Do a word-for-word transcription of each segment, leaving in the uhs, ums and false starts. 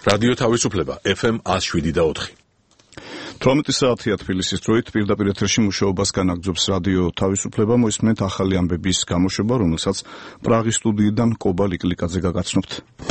რადიო თავისუფლება ეფ ემ one oh seven და four. თვრამეტი საათია თბილისის დროით პირდაპირ ეთერში მუშაობას განაგრძობს რადიო თავისუფლება. მოისმენთ ახალი ამბების გამოშვება, რომელსაც პრაღის სტუდიიდან კობა ლიკლიკაძე გაგაცნობთ.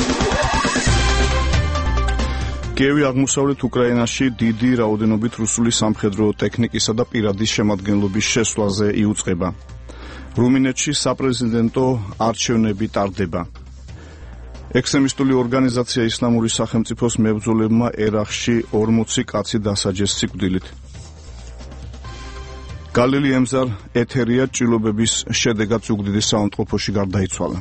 კიევი აღმოსავლეთ უკრაინაში დიდი რაოდენობით რუსული სამხედრო ტექნიკისა და პირადი შემადგენლობის შესვლაზე იუწყება. რუმინეთში საპრეზიდენტო არჩევნები ტარდება. ექსტრემისტული ორგანიზაცია ისლამური სახელმწიფოს მებრძოლებმა ერაყში ორმოცი კაცი დასაჯეს სიკვდილით. გალილი ემზარ ეთერია ჭრილობების შედეგად ზუგდიდის საავადმყოფოში გარდაიცვალა.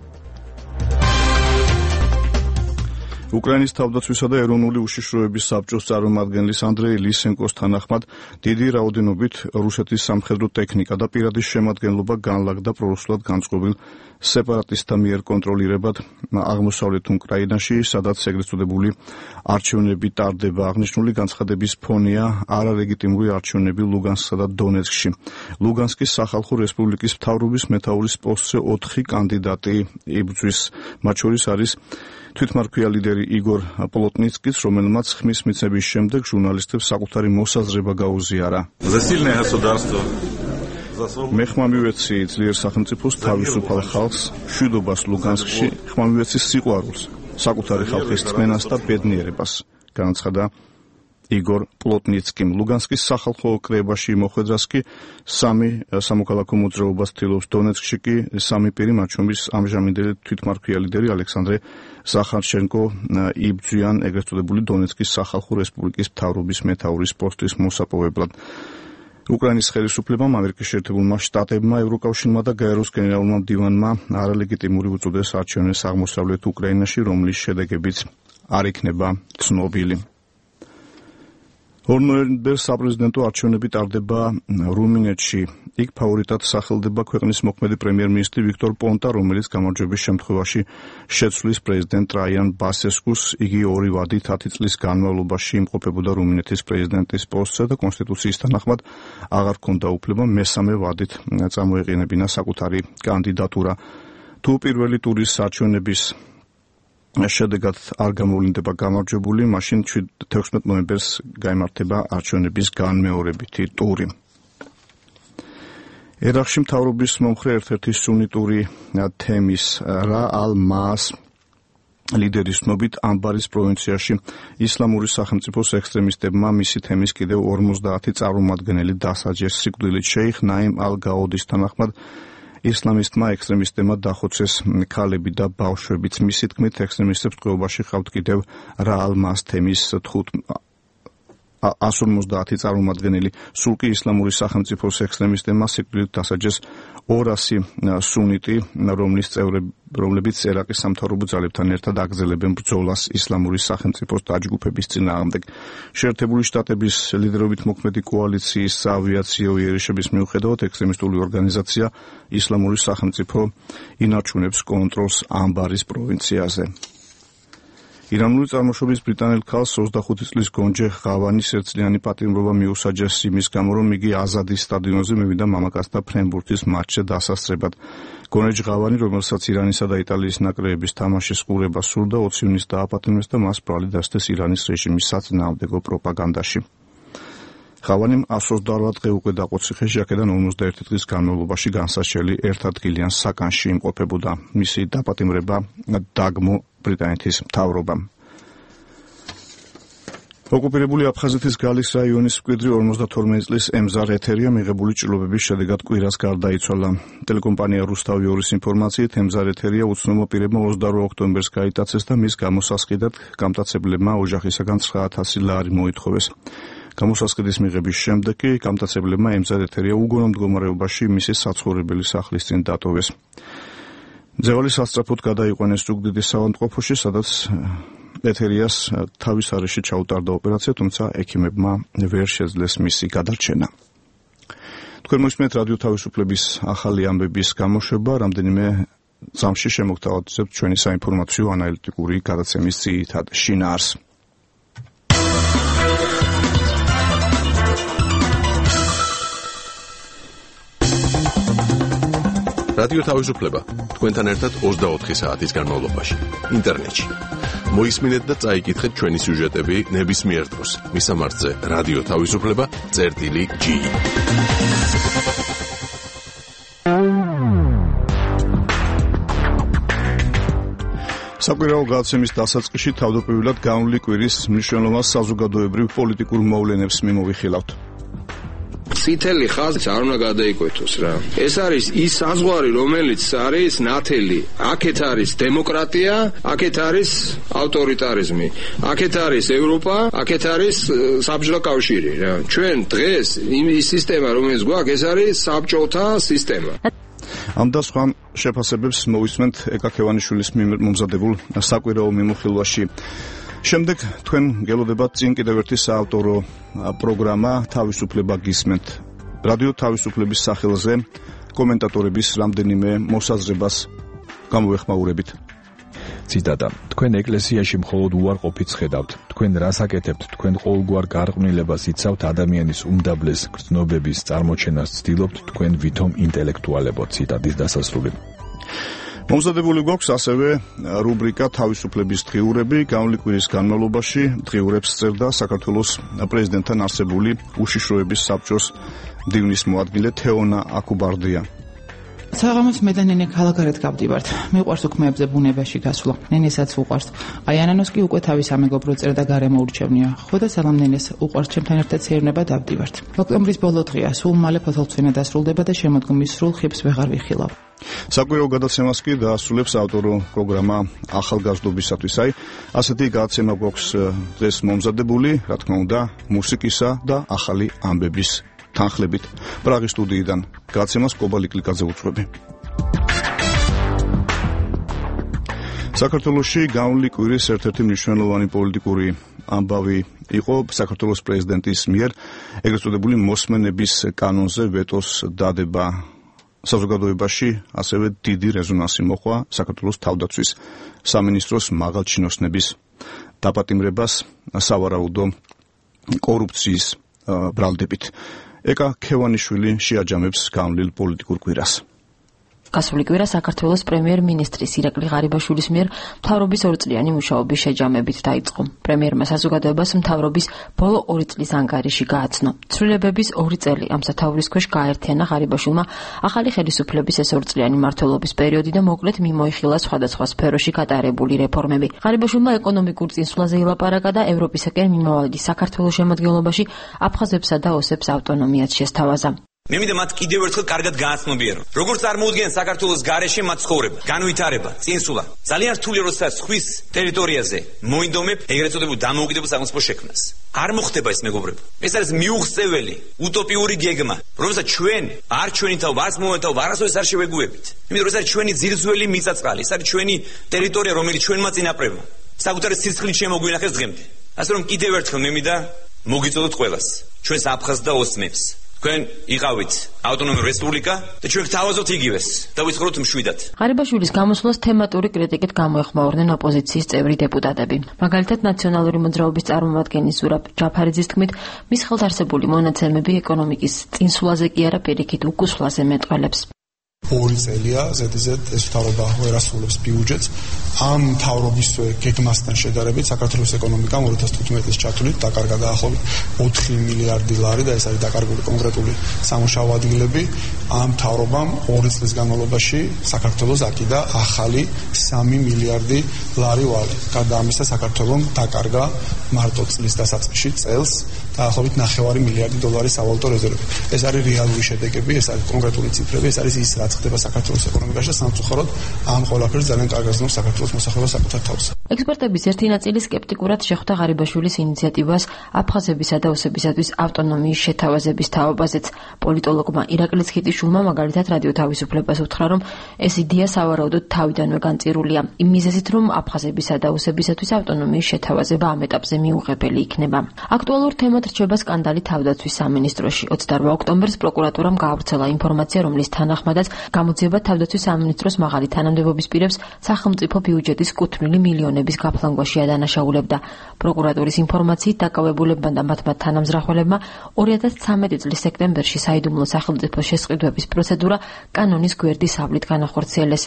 უკრაინის თავდაცვისა და ეროვნული უშიშროების საბჭოს წარმომადგენლის ანდრეი ლისენკოს თანახმად დიდი რაოდენობით რუსეთის სამხედრო ტექნიკა და პირადი შემადგენლობა განლაგდა პრორუსულად განწყობილ სეპარატისტთა მიერ კონტროლირებად აღმოსავლეთ უკრაინაში, სადაც ეგრეთ წოდებული არჩევნები ტარდება. აღნიშნული განცხადების ფონია არალეგიტიმური არჩევნები ლუგანსკსა და დონეცკში. ლუგანსკის სახალხო რესპუბლიკის მთავრობის მეთაურის პოსტზე ოთხი კანდიდატი იბრძვის. მათ შორის არის თვითმარქვია ლიდერი იგორ პლოტნიცკიც, რომელმაც ხმის მიცემის შემდეგ ჟურნალისტებს საკუთარი მოსაზრება გაუზიარა. მე ხმამივეცი ძლიერ სახელმწიფოს თავისუფალ ხალხს, მშვიდობას ლუგანსკში, ხმამივეცი სიყვარულს, საკუთარი ხალხის რწმენას და ბედნიერებას, განაცხადა იგორ პლოტნიცკიმ. ლუგანსკის სახალხო კრებაში მოხვედრას კი სამი სამოქალაქო მოძრაობას ცდილობს. დონეცკში კი სამი პირი, მათ შორის ამჟამინდელი თვითმარქვია ლიდერი ალექსანდრე ზახარჩენკო იბრძვიან ეგრეთ წოდებული დონეცკის სახალხო რესპუბლიკის მთავრობის მეთაურის პოსტის მოსაპოვებლად. უკრაინის ხელისუფლებამ, ამერიკის შეერთებულმა შტატებმა, ევროკავშირმა და გაეროს გენერალურმა მდივანმა არალეგიტიმური უწოდეს არჩევნებს აღმოსავლეთ უკრაინაში, რომლის შედეგებიც არ იქნება ცნობილი. ორ ნოემბერს საპრეზიდენტო არჩევნები ტარდება რუმინეთში. იქ ფავორიტად სახელდება ქვეყნის მოქმედი პრემიერ-მინისტრი ვიქტორ პონტა, რომელიც გამარჯვების შემთხვევაში შეცვლის პრეზიდენტ ტრაიან ბასესკუს. იგი ორი ვადით ათი წლის განმავლობაში იმყოფებოდა რუმინეთის პრეზიდენტის პოსტზე და კონსტიტუციის თანახმად აღარ ჰქონდა უფლება მესამე ვადით წამოეყენებინა საკუთარი კანდიდატურა. თუ პირველი ტურის არჩევნების შედეგად არ გამოვლინდება გამარჯვებული, მაშინ თექვსმეტ ნოემბერს გაიმართება არჩევნების განმეორებითი ტური. ერაყში მთავრობის მომხრე ერთ-ერთი სუნიტური თემის რა ალ-მას ლიდერის ცნობით ამბარის პროვინციაში ისლამური სახელმწიფოს ექსტრემისტებმა მისი თემის კიდევ ორმოცდაათი წარმომადგენელი დასაჯეს სიკვდილით. შეიხ ნაიმ ალ-გაოდის თანახმად ისლამისტმა ექსტრემისტებმა დახოცეს ქალები და ბავშვებიც. მისი თქმით, ექსტრემისტებს ტყვეობაში ჰყავთ კიდევ რა ალ-მას თემის one ორმოცდაათი წარმომადგენელი. სულ კი ისლამური სახელმწიფოს ექსტრემისტებმა სიკვდილით დასაჯეს ორასი სუნიტი, რომლის წევრები, რომლებიც ერაყის სამთავრობო ძალებთან ერთად აგრძელებენ ბრძოლას ისლამური სახელმწიფოს დაჯგუფების წინააღმდეგ. შეერთებული შტატების ლიდერობით მოქმედი კოალიციის საავიაციო იერიშების მიუხედავად, ექსტრემისტული ორგანიზაცია ისლამური სახელმწიფო ინარჩუნებს კონტროლს ამბარის პროვინციაზე. ირანული წარმოშობის ბრიტანელ ქალს ოცდახუთი წლის გონჯე ღავანის ერთწლიანი პატიმრობა მიუსაჯეს იმის გამო, რომ იგი აზადის სტადიონზე მივიდა მამაკაცთა ფრენბურთის მატჩზე დასასწრებად. გონეჯ ღავანი, რომელსაც ირანისა და იტალიის ნაკრებების თამაშის ყურება სურდა, ოცი ივნისს დააპატიმრეს და მას ბრალი დასდეს ირანის რეჟიმის საწინააღმდეგო პროპაგანდაში. ღავანიმ one hundred twenty-eight დღე უკვე დაყოციხეს, აქედან ორმოცდაერთი დღის განმავლობაში განსაჩელი ერთადგილიან საკანში იმყოფებოდა. მისი დაპატიმრება დაგმო ბრიტანეთის მთავრობამ. ოკუპირებული აფხაზეთის გალის რაიონის მკვიდრი ორმოცდათორმეტი წლის ემზარ ეთერია მიღებული ჭრილობების შედეგად კვირას გარდაიცვალა. ტელეკომპანია რუსთავიორის ინფორმაციით, ემზარ ეთერია უცნობმა პირებმა ოცდაორი ოქტომბერს გაიტაცეს და მის გამოსასყიდად გამტაცებლებმა ოჯახისაგან ცხრა ათასი ლარი მოითხოვეს. გამოსასყიდის მიღების შემდეგ კი გამტაცებლებმა ემზარ ეთერია უგონო მდგომარეობაში მისი საცხოვრებელი სახლის წინ დატოვეს. ძევალი სასწრაფოდ გადაიყვანეს ზუგდიდის საავადმყოფოში, სადაც ეთერიას თავის არეში ჩაუტარდა ოპერაცია, თუმცა ექიმებმა ვერ შეძლეს მისი გადარჩენა. თქვენ მოისმენთ რადიო თავისუფლების ახალი ამბების გამოშვება, რამდენიმე წამში შემოგთავაზებთ ჩვენი საინფორმაციო ანალიტიკური გადაცემის ძირითად შინაარს. რადიო თავისუფლება თქვენთან ერთად ოცდაოთხი საათის განმავლობაში ინტერნეტში. მოისმინეთ და წაიკითხეთ ჩვენი სიუჟეტები ნებისმიერ დროს. მისამართზე რადიო თავისუფლება წერტილი ჯი. საკვირაო გადაცემის დასაწყისში თავდაპირველად განვლილი კვირის მნიშვნელოვან საზოგადოებრივ პოლიტიკურ მოვლენებს მიმოვიხილავთ. წითელი ხაზი არ უნდა გადაიკვეთოს რა. ეს არის ის საზღვარი, რომელიც არის ნათელი. აქეთ არის დემოკრატია, აქეთ არის ავტორიტარიზმი, აქეთ არის ევროპა, აქეთ არის საბჭოთა კავშირი რა. ჩვენ დღეს ის სისტემა, რომელიც გვაქვს, ეს არის საბჭოთა სისტემა. ამ და სხვა შეფასებებს მოვისმენთ ეკა ქევანიშვილის მიმართ მომზადებულ საკვირაო მიმოხილვაში. შემდეგ თქვენ გელოდებათ წინ კიდევ ერთი საავტორო პროგრამა თავისუფლება გისმენთ. რადიო თავისუფლების სახელზე კომენტატორების რამდენიმე მოსაზრებას გამოეხმაურებით. ციტატა: თქვენ ეკლესიაში მხოლოდ უარყოფით ხედავთ, თქვენ რას აკეთებთ, თქვენ ყოველგვარ გარყვნილებას იცავთ, ადამიანის უმდაბლეს გრძნობების წარმოჩენას ცდილობთ, თქვენ ვითომ ინტელექტუალებო. ციტატის დასასრული. მომზადებული გვაქვს ასევე რუბრიკა თავისუფლების დღიურები. განვლილი კვირის განმავლობაში დღიურებს წერდა საქართველოს პრეზიდენტთან არსებული უშიშროების საბჭოს მდივნის მოადგილე თეონა აკუბარდია. საღამოს მე და ნენე ქალაქარეთ გავდივართ. მიყვარს უქმეებზე ბუნებაში გასვლა. ნენესაც უყვარს. აი ანანოს კი უკვე თავის ამეგობრო წერდა გარემო ურჩევნია. ხოდა სალამ ნენეს უყვარს, ჩემთან ერთად სეირნება დავდივართ. ოქტომბრის ბოლო დღეა, სულ მალე ფოთოლცვენა დასრულდება და შემოდგომის სრულ ხიბს ვეღარ ვიხილავ. საკვირაო გადაცემას კი დაასრულებს ავტორო პროგრამა ახალგაზრდობისათვის. აი ასეთი გადაცემა გვაქვს დღეს მომზადებული, რა თქმა უნდა, მუსიკისა და ახალი ამბების თანხლებით. პრაღის სტუდიიდან გადაცემას კობალი კლიკაძე უძღვები. საქართველოში განვლილი კვირის ერთ-ერთი მნიშვნელოვანი პოლიტიკური ამბავი იყო საქართველოს პრეზიდენტის მიერ ეგრეთ წოდებული მოსმენების კანონზე ვეტოს დადება. საზოგადოებაში ასევე დიდი რეზონანსი მოჰყვა საქართველოს თავდაცვის სამინისტროს მაღალჩინოსნების დაპატიმრებას სავარაუდო კორუფციის ბრალდებით. ეკა ქევანიშვილი შეაჯამებს განვლილ პოლიტიკურ კვირას. გასული კვირა საქართველოს პრემიერ-მინისტრის ირაკლი ღარიბაშვილის მიერ მთავრობის ორწლიანი მუშაობის შეჯამებით დაიწყო. პრემიერმა საზოგადოებას მთავრობის ბოლო ორი წლის ანგარიში გააცნო. ცვლილებების ორი წელი ამ სათაურის ქვეშ გააერთიანა ღარიბაშვილმა ახალი ხელისუფლების ეს ორწლიანი მმართველობის პერიოდი და მოკლედ მიმოიხილა სხვადასხვა სფეროში გატარებული რეფორმები. ღარიბაშვილმა ეკონომიკურ წინსვლაზე ილაპარაკა და ევროპისაკენ მიმავალი საქართველოს შემადგენლობაში აფხაზებსა და ოსებს ავტონომიაც შესთავაზა. მე მინდა მათ კიდევ ერთხელ კარგად გააცნობიერო. როგორ წარმოუდგენ საქართველოს გარეშე მათ ცხოვრება, განვითარება, წინსვლა. ძალიან რთული როდესაც ხვის ტერიტორიაზე მოინდომებ ეგრეთ წოდებულ დამოუკიდებელ სახელმწიფოს შექმნას. არ მოხდება ეს მეგობრებო. ეს არის მიუღწეველი, უტოპიური გეგმა, რომელსაც ჩვენ არ ჩვენი თავ, არც მომეთავ, არასოდეს არ შევეგუებით. იმიტომ რომ ეს არის ჩვენი ძირძველი მიწა-წყალი, ეს არის ჩვენი ტერიტორია, რომელიც ჩვენმა წინაპრებმა საკუთარი სისხლით შემოგვინახეს დღემდე. ასე რომ კიდევ ერთხელ მე მინდა მოგიწოდოთ ყველას, ჩვენს აფხაზს და ოსმებს. თქვენ იყავით ავტონომიური რესპუბლიკა და ჩვენ გთავაზობთ იგივეს და ვიცხოვრობთ მშვიდად. ღარიბაშვილის გამოსვლას თემატური კრიტიკით გამოეხმაურნენ ოპოზიციის წევრი დეპუტატები. მაგალითად, ნაციონალური მოძრაობის წარმომადგენლის ზურაბ ჯაფარიძის თქმით, მის ხელთ არსებული მონაცემები ეკონომიკის წინსვლაზე კი არა პირიქით უკუსვლაზე მეტყველებს. ორი წელია ზედიზედ ეს მთავრობა ვერ ასრულებს ბიუჯეტს. ამ მთავრობის გეგმასთან შედარებით საქართველოს ეკონომიკამ ორი ათას თხუთმეტი წლის ჩათვლით დაკარგა დაახლოებით ოთხი მილიარდი ლარი და ეს არის დაკარგული კონკრეტული სამუშაო ადგილები. ამ მთავრობამ ორი წლის განმავლობაში საქართველოს აკიდა ახალი სამი მილიარდი ლარი ვალე. გარდა ამისა საქართველოს დაკარგა მარტო წლის დასაწყისში წელს დაახლოებით ნახევარი მილიარდი დოლარის სავალუტო რეზერვები. ეს არის რეალური შედეგები, ეს არის კონკრეტული ციფრები, ეს არის ის რაც ხდება საქართველოს ეკონომიკაში და სამწუხაროდ ამ ყველაფერს ძალიან კარგად ზნობს საქართველოს მოსახლეობა საკუთარ თავს. ექსპერტების ერთი ნაწილი სკეპტიკურად შეხვდა ღარიბაშვილის ინიციატივას აფხაზებისა და ოსებისათვის ავტონომიის შეთავაზების თაობაზეც. პოლიტოლოგმა ირაკლი ხიტიშვილმა მაგალითად რადიო თავისუფლებას უთხრა, რომ ეს იდეა სავარაუდოდ თავიდანვე განწირულია. იმ მიზეზით, რომ აფხაზებისა და ოსებისათვის ავტონომიის შეთავაზება ამ ეტაპზე მიუღებელი იქნება. აქტუალურ თემად რჩება სკანდალი თავდაცვის სამინისტროში. ოცდაორმა ოქტომბერს პროკურატურამ გაავრცელა ინფორმაცია, რომლის თანახმადაც გამოძიება თავდაცვის სამინისტროს მაღალი თანამდებობის პირებს სახელმწიფო ბიუჯეტის კუთვნილი მილიონების გაფლანგვაში ადანაშაულებდა. პროკურატურის ინფორმაციით დაკავებულებმა და მათმა თანამზრახველებმა ორი ათას ცხრამეტი წლის სექტემბერში საიდუმლო სახელმწიფო შესყიდვების პროცედურა კანონის გვერდის ავლით განახორციელეს.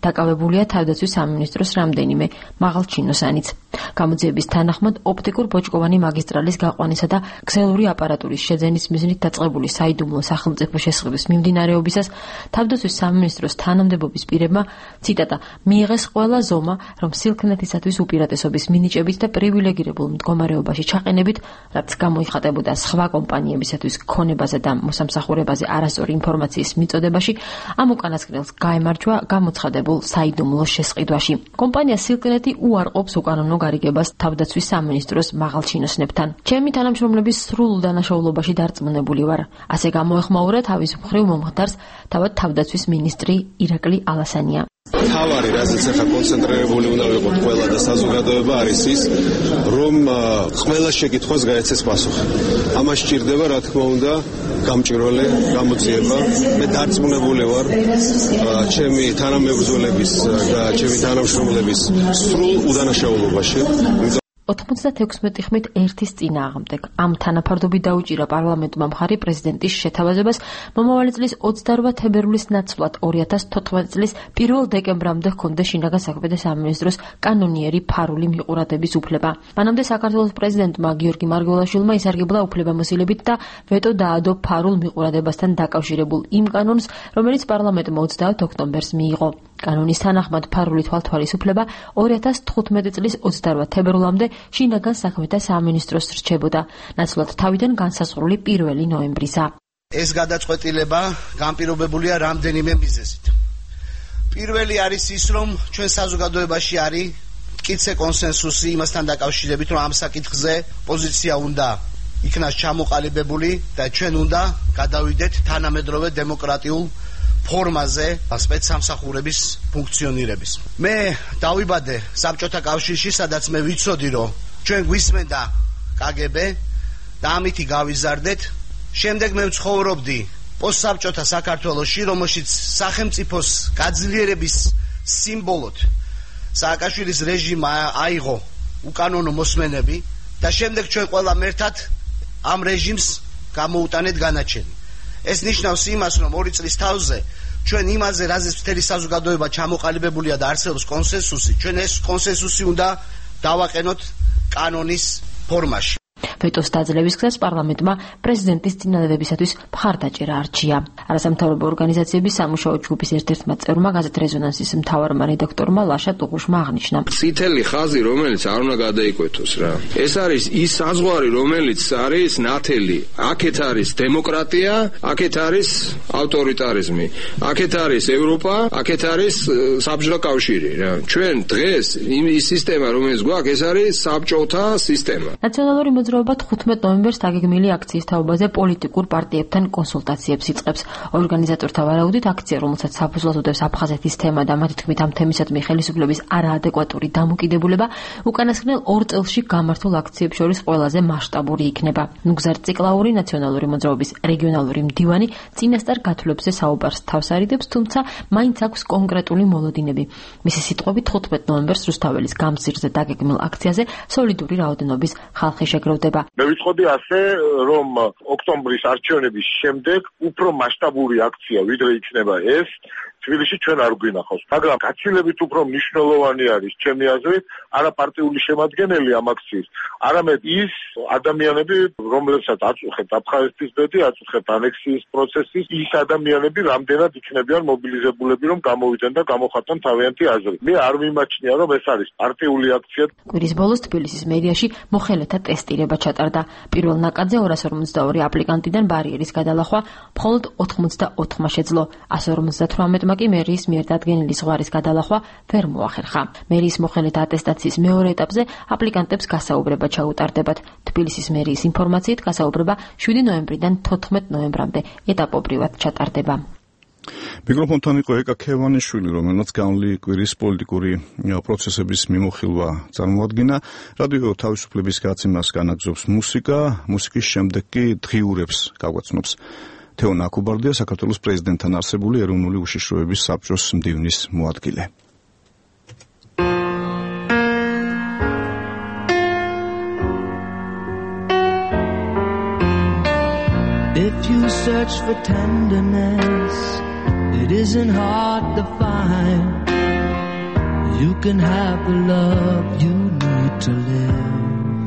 დაკავებულია თავდაცვის სამინისტროს რამდენიმე მაღალჩინოსანიც. გამოძიების თანახმად ოპტიკურ ბოჭკოვანი მაგისტრალის გაყვანისა და ქსელური აპარატურის შეძენის მიზნით დაწყებული საიდუმლო სახელმწიფო შესყიდვის მიმდინარეობისას თავდაცვის სამინისტროს თანამდებობის პირებმა, ციტატა, მიიღეს ყველა ზომა, რომ სილქნეთისათვის უპირატესობის მინიჭებით და პრივილეგირებულ მდგომარეობაში ჩაყენებით, რაც გამოიხატებოდა სხვა კომპანიებისათვის ქონებაზე და მოსამსახურებაზე არასწორი ინფორმაციის მიწოდებაში, ამ უკანასკნელს გაემარჯვა გამოცხადებულ საიდუმლო შესყიდვაში. კომპანია სილკნეთი უარყოფს უკანონო გარიგებას თავდაცვის სამინისტროს მაღალჩინოსნებთან. ჩემი თანამშრომლების სრულ დანაშაულობაში დარწმუნებული ვარ. ასე გამოეხმაურა თავის მხრივ მომხდარს თავად თავდაცვის მინისტრი ირაკლი ალასანია. თავარი, რასაც ახლა კონცენტრირებული უნდა ვიყოთ ყველა და საზოგადოება არის ის, რომ ყველა შეკითხვას გაეცეს პასუხი. ამას სჭირდება, რა თქმა უნდა, გამჭვირვალე გამოძიება. მე დარწმუნებული ვარ ჩემი თანამებრძოლების და ჩემი თანამშრომლების სრულ უდანაშაულობაში. ოთხმოცდათექვსმეტი ხმით ერთის წინააღმდეგ ამ თანაფარდობით დაუჭირა პარლამენტმა მხარი პრეზიდენტის შეთავაზებას მომავალი წლის ოცდაორმა თებერვლის ნაცვლად ორი ათას თოთხმეტი წლის პირველ დეკემბრამდე ჰქონდა შინაგან საქმეთა სამინისტროს კანონიერი ფარული მიყურადების უფლება. მანამდე საქართველოს პრეზიდენტმა გიორგი მარგველაშვილმა ისარგებლა უფლებამოსილებით და ვეტო დაადო ფარულ მიყურადებასთან დაკავშირებულ იმ კანონს, რომელიც პარლამენტმა ოცდაათ ოქტომბერს მიიღო. კანონის თანახმად ფარული თვალთვალისუფლება ორი ათას თხუთმეტი წლის ოცდაორმა თებერვლამდე შინაგან საქმეთა სამინისტროს რჩებოდა, ნაცვლად თავიდან განსაზღვრული პირველი ნოემბრისა. ეს გადაწყვეტილება განპირობებულია რამდენიმე მიზეზით. პირველი არის ის, რომ ჩვენ საზოგადოებაში არის მტკიცე კონსენსუსი იმასთან დაკავშირებით, რომ ამ საკითხზე პოზიცია უნდა იქნას ჩამოყალიბებული და ჩვენ უნდა გადავიდეთ თანამედროვე დემოკრატიულ ფორმაზე სპეცსამსახურების ფუნქციონირების. მე დავიბადე საბჭოთა კავშირში, სადაც მე ვიცოდი, რომ ჩვენ გვისმენდა კაგები და ამითი გავიზარდეთ. შემდეგ მე ვცხოვრობდი პოსტსაბჭოთა საქართველოში, რომელშიც სახელმწიფოს გაძლიერების სიმბოლოდ სააკაშვილის რეჟიმმა აიღო უკანონო მოსმენები და შემდეგ ჩვენ ყველა მერთად ამ რეჟიმს გამოუტანეთ განაჩენი. ეს ნიშნავს იმას, რომ ორი წლის თავზე ჩვენ იმაზე, რაზეც მთელი საზოგადოება ჩამოყალიბებულია და არსებობს კონსენსუსი, ჩვენ ეს კონსენსუსი უნდა დავაყენოთ კანონის ფორმაში. ვეტოს დაძლევის გზას პარლამენტმა პრეზიდენტის წინადადებისათვის მხარდაჭერა არჩია. არასამთავრობო ორგანიზაციების სამუშაო ჯგუფის ერთ-ერთმა წევრმა გაზეთ რეზონანსის მთავარმა რედაქტორმა ლაშა ტუღუშმა აღნიშნა. წითელი ხაზი, რომელიც არ უნდა გადაიკვეთოს რა. ეს არის ის საზღვარი, რომელიც არის ნათელი. აქეთ არის დემოკრატია, აქეთ არის ავტორიტარიზმი, აქეთ არის ევროპა, აქეთ არის საბჭოთა კავშირი რა. ჩვენ დღეს ის სისტემა, რომელიც გვაქვს, ეს არის საბჭოთა სისტემა. ნაციონალური მოძრაობა თხუთმეტ ნოემბერს დაგეგმილი აქციის თაობაზე პოლიტიკურ პარტიებთან კონსულტაციებს იწყებს. ორგანიზატორთა ვარაუდით აქცია, რომელსაც საფუძვლად უდევს აფხაზეთის თემა და მათი თქმით ამ თემისადმი ხელისუფლების არაადეკვატური დამოკიდებულება, უკანასკნელ ორ წელში გამართულ აქციებს შორის ყველაზე მასშტაბური იქნება. ნუგზარ ციკლაური ნაციონალური მოძრაობის რეგიონალური მდივანი წინასწარ გათვლებზე საუბარს თავს არიდებს, თუმცა მაინც აქვს კონკრეტული მოლოდინები. მისი სიტყვებით თხუთმეტ ნოემბერს რუსთაველის გამზირზე დაგეგმილ აქციაზე სოლიდური რაოდენობის ხალხი შეგროვდება. მე ვიცხოდი ასე, რომ ოქტომბრის არჩევნების შემდეგ უფრო მასშტაბური აქცია ვიდრე იქნება ეს თბილისში ჩვენ არ გვინახავს. მაგრამ გაცილებით უფრო მნიშვნელოვანი არის ჩემი აზრით არა პარტიული შემადგენელი ამ აქციის, არამედ ის ადამიანები, რომლებსაც აწუხებთ აფხაზეთის ბედი, აწუხებთ ანექსიის პროცესი, ის ადამიანები რამდენად იქნებიან მობილიზებულები, რომ გამოვიდნენ და გამოხატონ თავიანთი აზრი. მე არ მიმაჩნია, რომ ეს არის პარტიული აქცია. კვირის ბოლოს თბილისის მედიაში მოხელეთა ტესტირება ჩატარდა. პირველ ნაკადზე ორას ორმოცდაორი აპლიკანტიდან ბარიერის გადალახვა მხოლოდ ოთხმოცდაოთხმა შეძლო. ასი ორმოცდათვრამეტმა კი მერიის მიერ დადგენილი ზღვარის გადალახვა ვერ მოახერხა. მერიის მოხელეთა ატესტაციის მეორე ეტაპზე აპლიკანტებს გასაუბრება ჩაუტარდებათ. თბილისის მერიის ინფორმაციით გასაუბრება შვიდი ნოემბრიდან თოთხმეტ ნოემბრამდე ეტაპობრივად ჩატარდება. მიკროფონთან იყო ეკა ქევანიშვილი, რომელმაც განვლი კვირის პოლიტიკური პროცესების მიმოხილვა წარმოადგინა. რადიო თავისუფლების გაცემას განაგზობს მუსიკა, მუსიკის შემდეგ კი დღიურებს გაგვაცნობს. თეო ნაკუბარდია, საქართველოს პრეზიდენტთან არსებული ეროვნული უშიშროების საბჭოს მდივნის მოადგილე. If you search for tenderness, it isn't hard to find. you can have the love you need to live.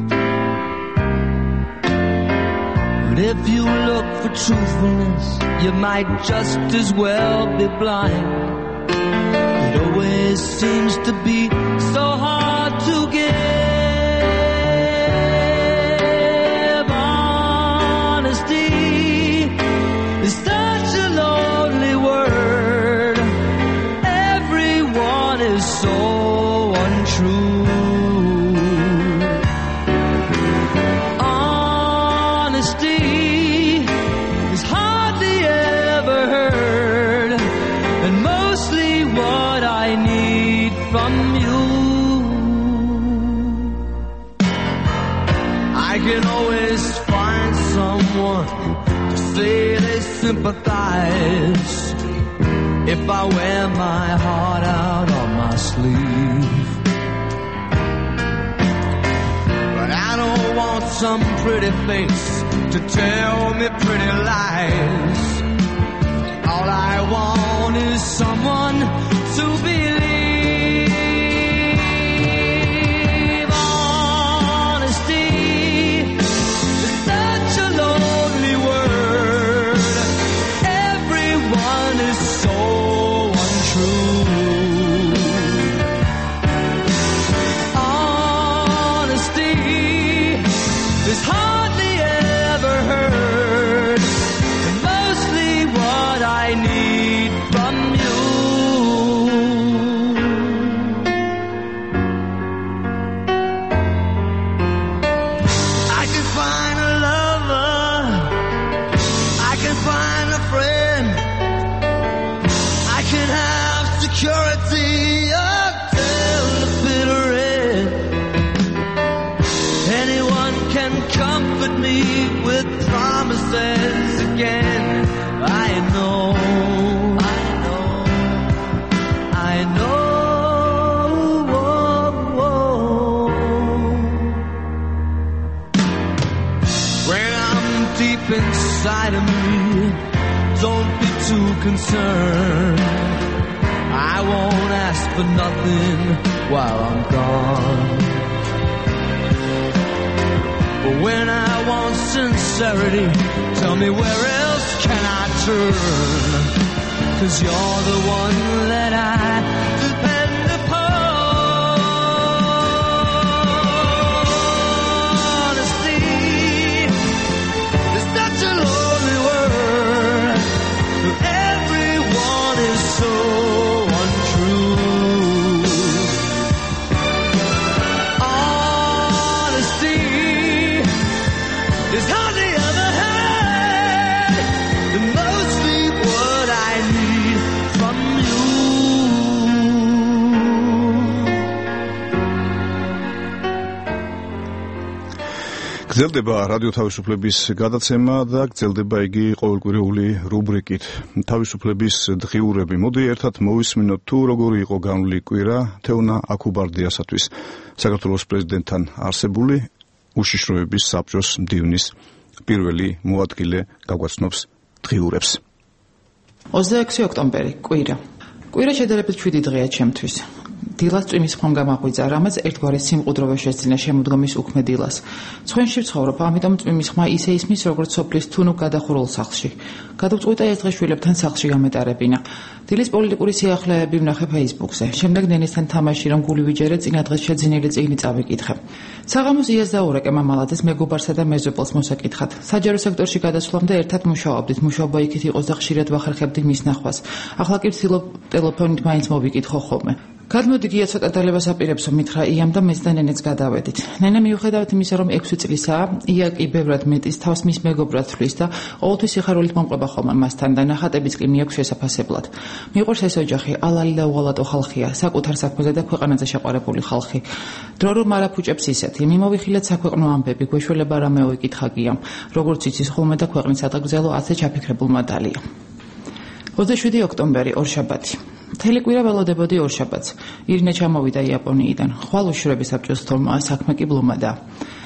But if you look for truthfulness, you might just as well be blind. It always seems to be so hard to give. Honesty is such a lonely word. Everyone is so untrue. Honesty is hardly ever heard, and mostly what I need from you. I can always find someone to say they sympathize if I wear my heart out on my sleeve. But I don't want some pretty face to tell me pretty lies. All I want is someone to believe. Honesty is such a lonely word. Everyone is so untrue. Honesty is hardly ever heard, and mostly what I need from you. I can find a lover, I can find a friend, I can have security until the bitter end. Anyone can comfort me with promises again. I know, I know, I know. When I'm deep inside of me, don't be too concerned. I won't ask for nothing while I'm gone. But when I want sincerity, tell me where else can I turn? 'Cause you're the one that I depend upon. Honesty is such a lonely word. Everyone is so untrue. Honesty is hardly ever heard, and mostly what I need from you. გრძელდება რადიო თავისუფლების გადაცემა და გრძელდება იგი ყოველკვირეული რუბრიკით თავისუფლების დღიურები. მოდი ერთად მოვისმინოთ თუ როგორი იყო განვლილი კვირა თეონა აქუბარდიასათვის, საქართველოს პრეზიდენტთან არსებული უშიშროების საბჭოს მდივნის პირველი მოადგილე გაგვაცნობს დღიურებს. ოცდაექვსი ოქტომბერი, კვირა. კვირა შედარებით შვიდი დღეა ჩემთვის. დილას წვიმის ხომ გამაღვიძა, რამაც ერთგვარი სიმყუდროვე შესძინა შემოდგომის უქმე დილას. ცხენში ვცხოვრობ, ამიტომ წვიმის ხმა ისე ისმის, როგორც სოფლის თუნუկ გადახურულ სახლში. გადავწყვიტა ეს დღე შვილებთან სახლში გამეტარებინა. დილის პოლიტიკური სიახლეები ვნახე Facebook-ზე. შემდეგ ნენესთან თამაში რომ გული ვიჯერე, წინა დღეს შეძინილი წიგნი წავიკითხე. საღამოს იას დაურეკე მამალაძეს მეგობარსა და მეზობელს მოსაკითხად. საჯარო სექტორში გადასვლამდე ერთად მუშაობდით, მუშაობა იქით იყოს და ხშირად ვახერხებდი მის ნახვას. ახლა კი ვცდილობ ტელეფონით მაინც მოვიკითხო ხოლმე. გადმოდი გია ცოტა დალებას აპირებსო, მითხრა იამ და მეც და ნენეც გადავედით. ნენა მიუხედავად იმისა, რომ ექვსი წლისაა, ია კი ბევრად მეტის თავს მის მეგობრად თვლის და ყოველთვის სიხარულით მომყვება ხოლმე მასთან და ნახატებიც კი მიაქვს შესაფასებლად. მიყვარს ეს ოჯახი, ალალი და უღალატო ხალხია, საკუთარ საქმეზე და ქვეყანაზე შეყვარებული ხალხი. დრო რომ არაფუჭებს ისეთი, მიმოვიხილეთ საქვეყნო ამბები, გვეშველება რამეო იკითხა გიამ, როგორც იცის ხოლმე და ქვეყნის ადაგრძელო ასე ჩაფიქრებულმა დალია. ოცდაშვიდი ოქტომბერი, ორშაბათი. მთელი კვირა ველოდებოდი ორშაბათს. ირინე ჩამოვიდა იაპონიიდან. ხვალ უშვრების საბჭოს თომა, საქმე კი ბლომადა.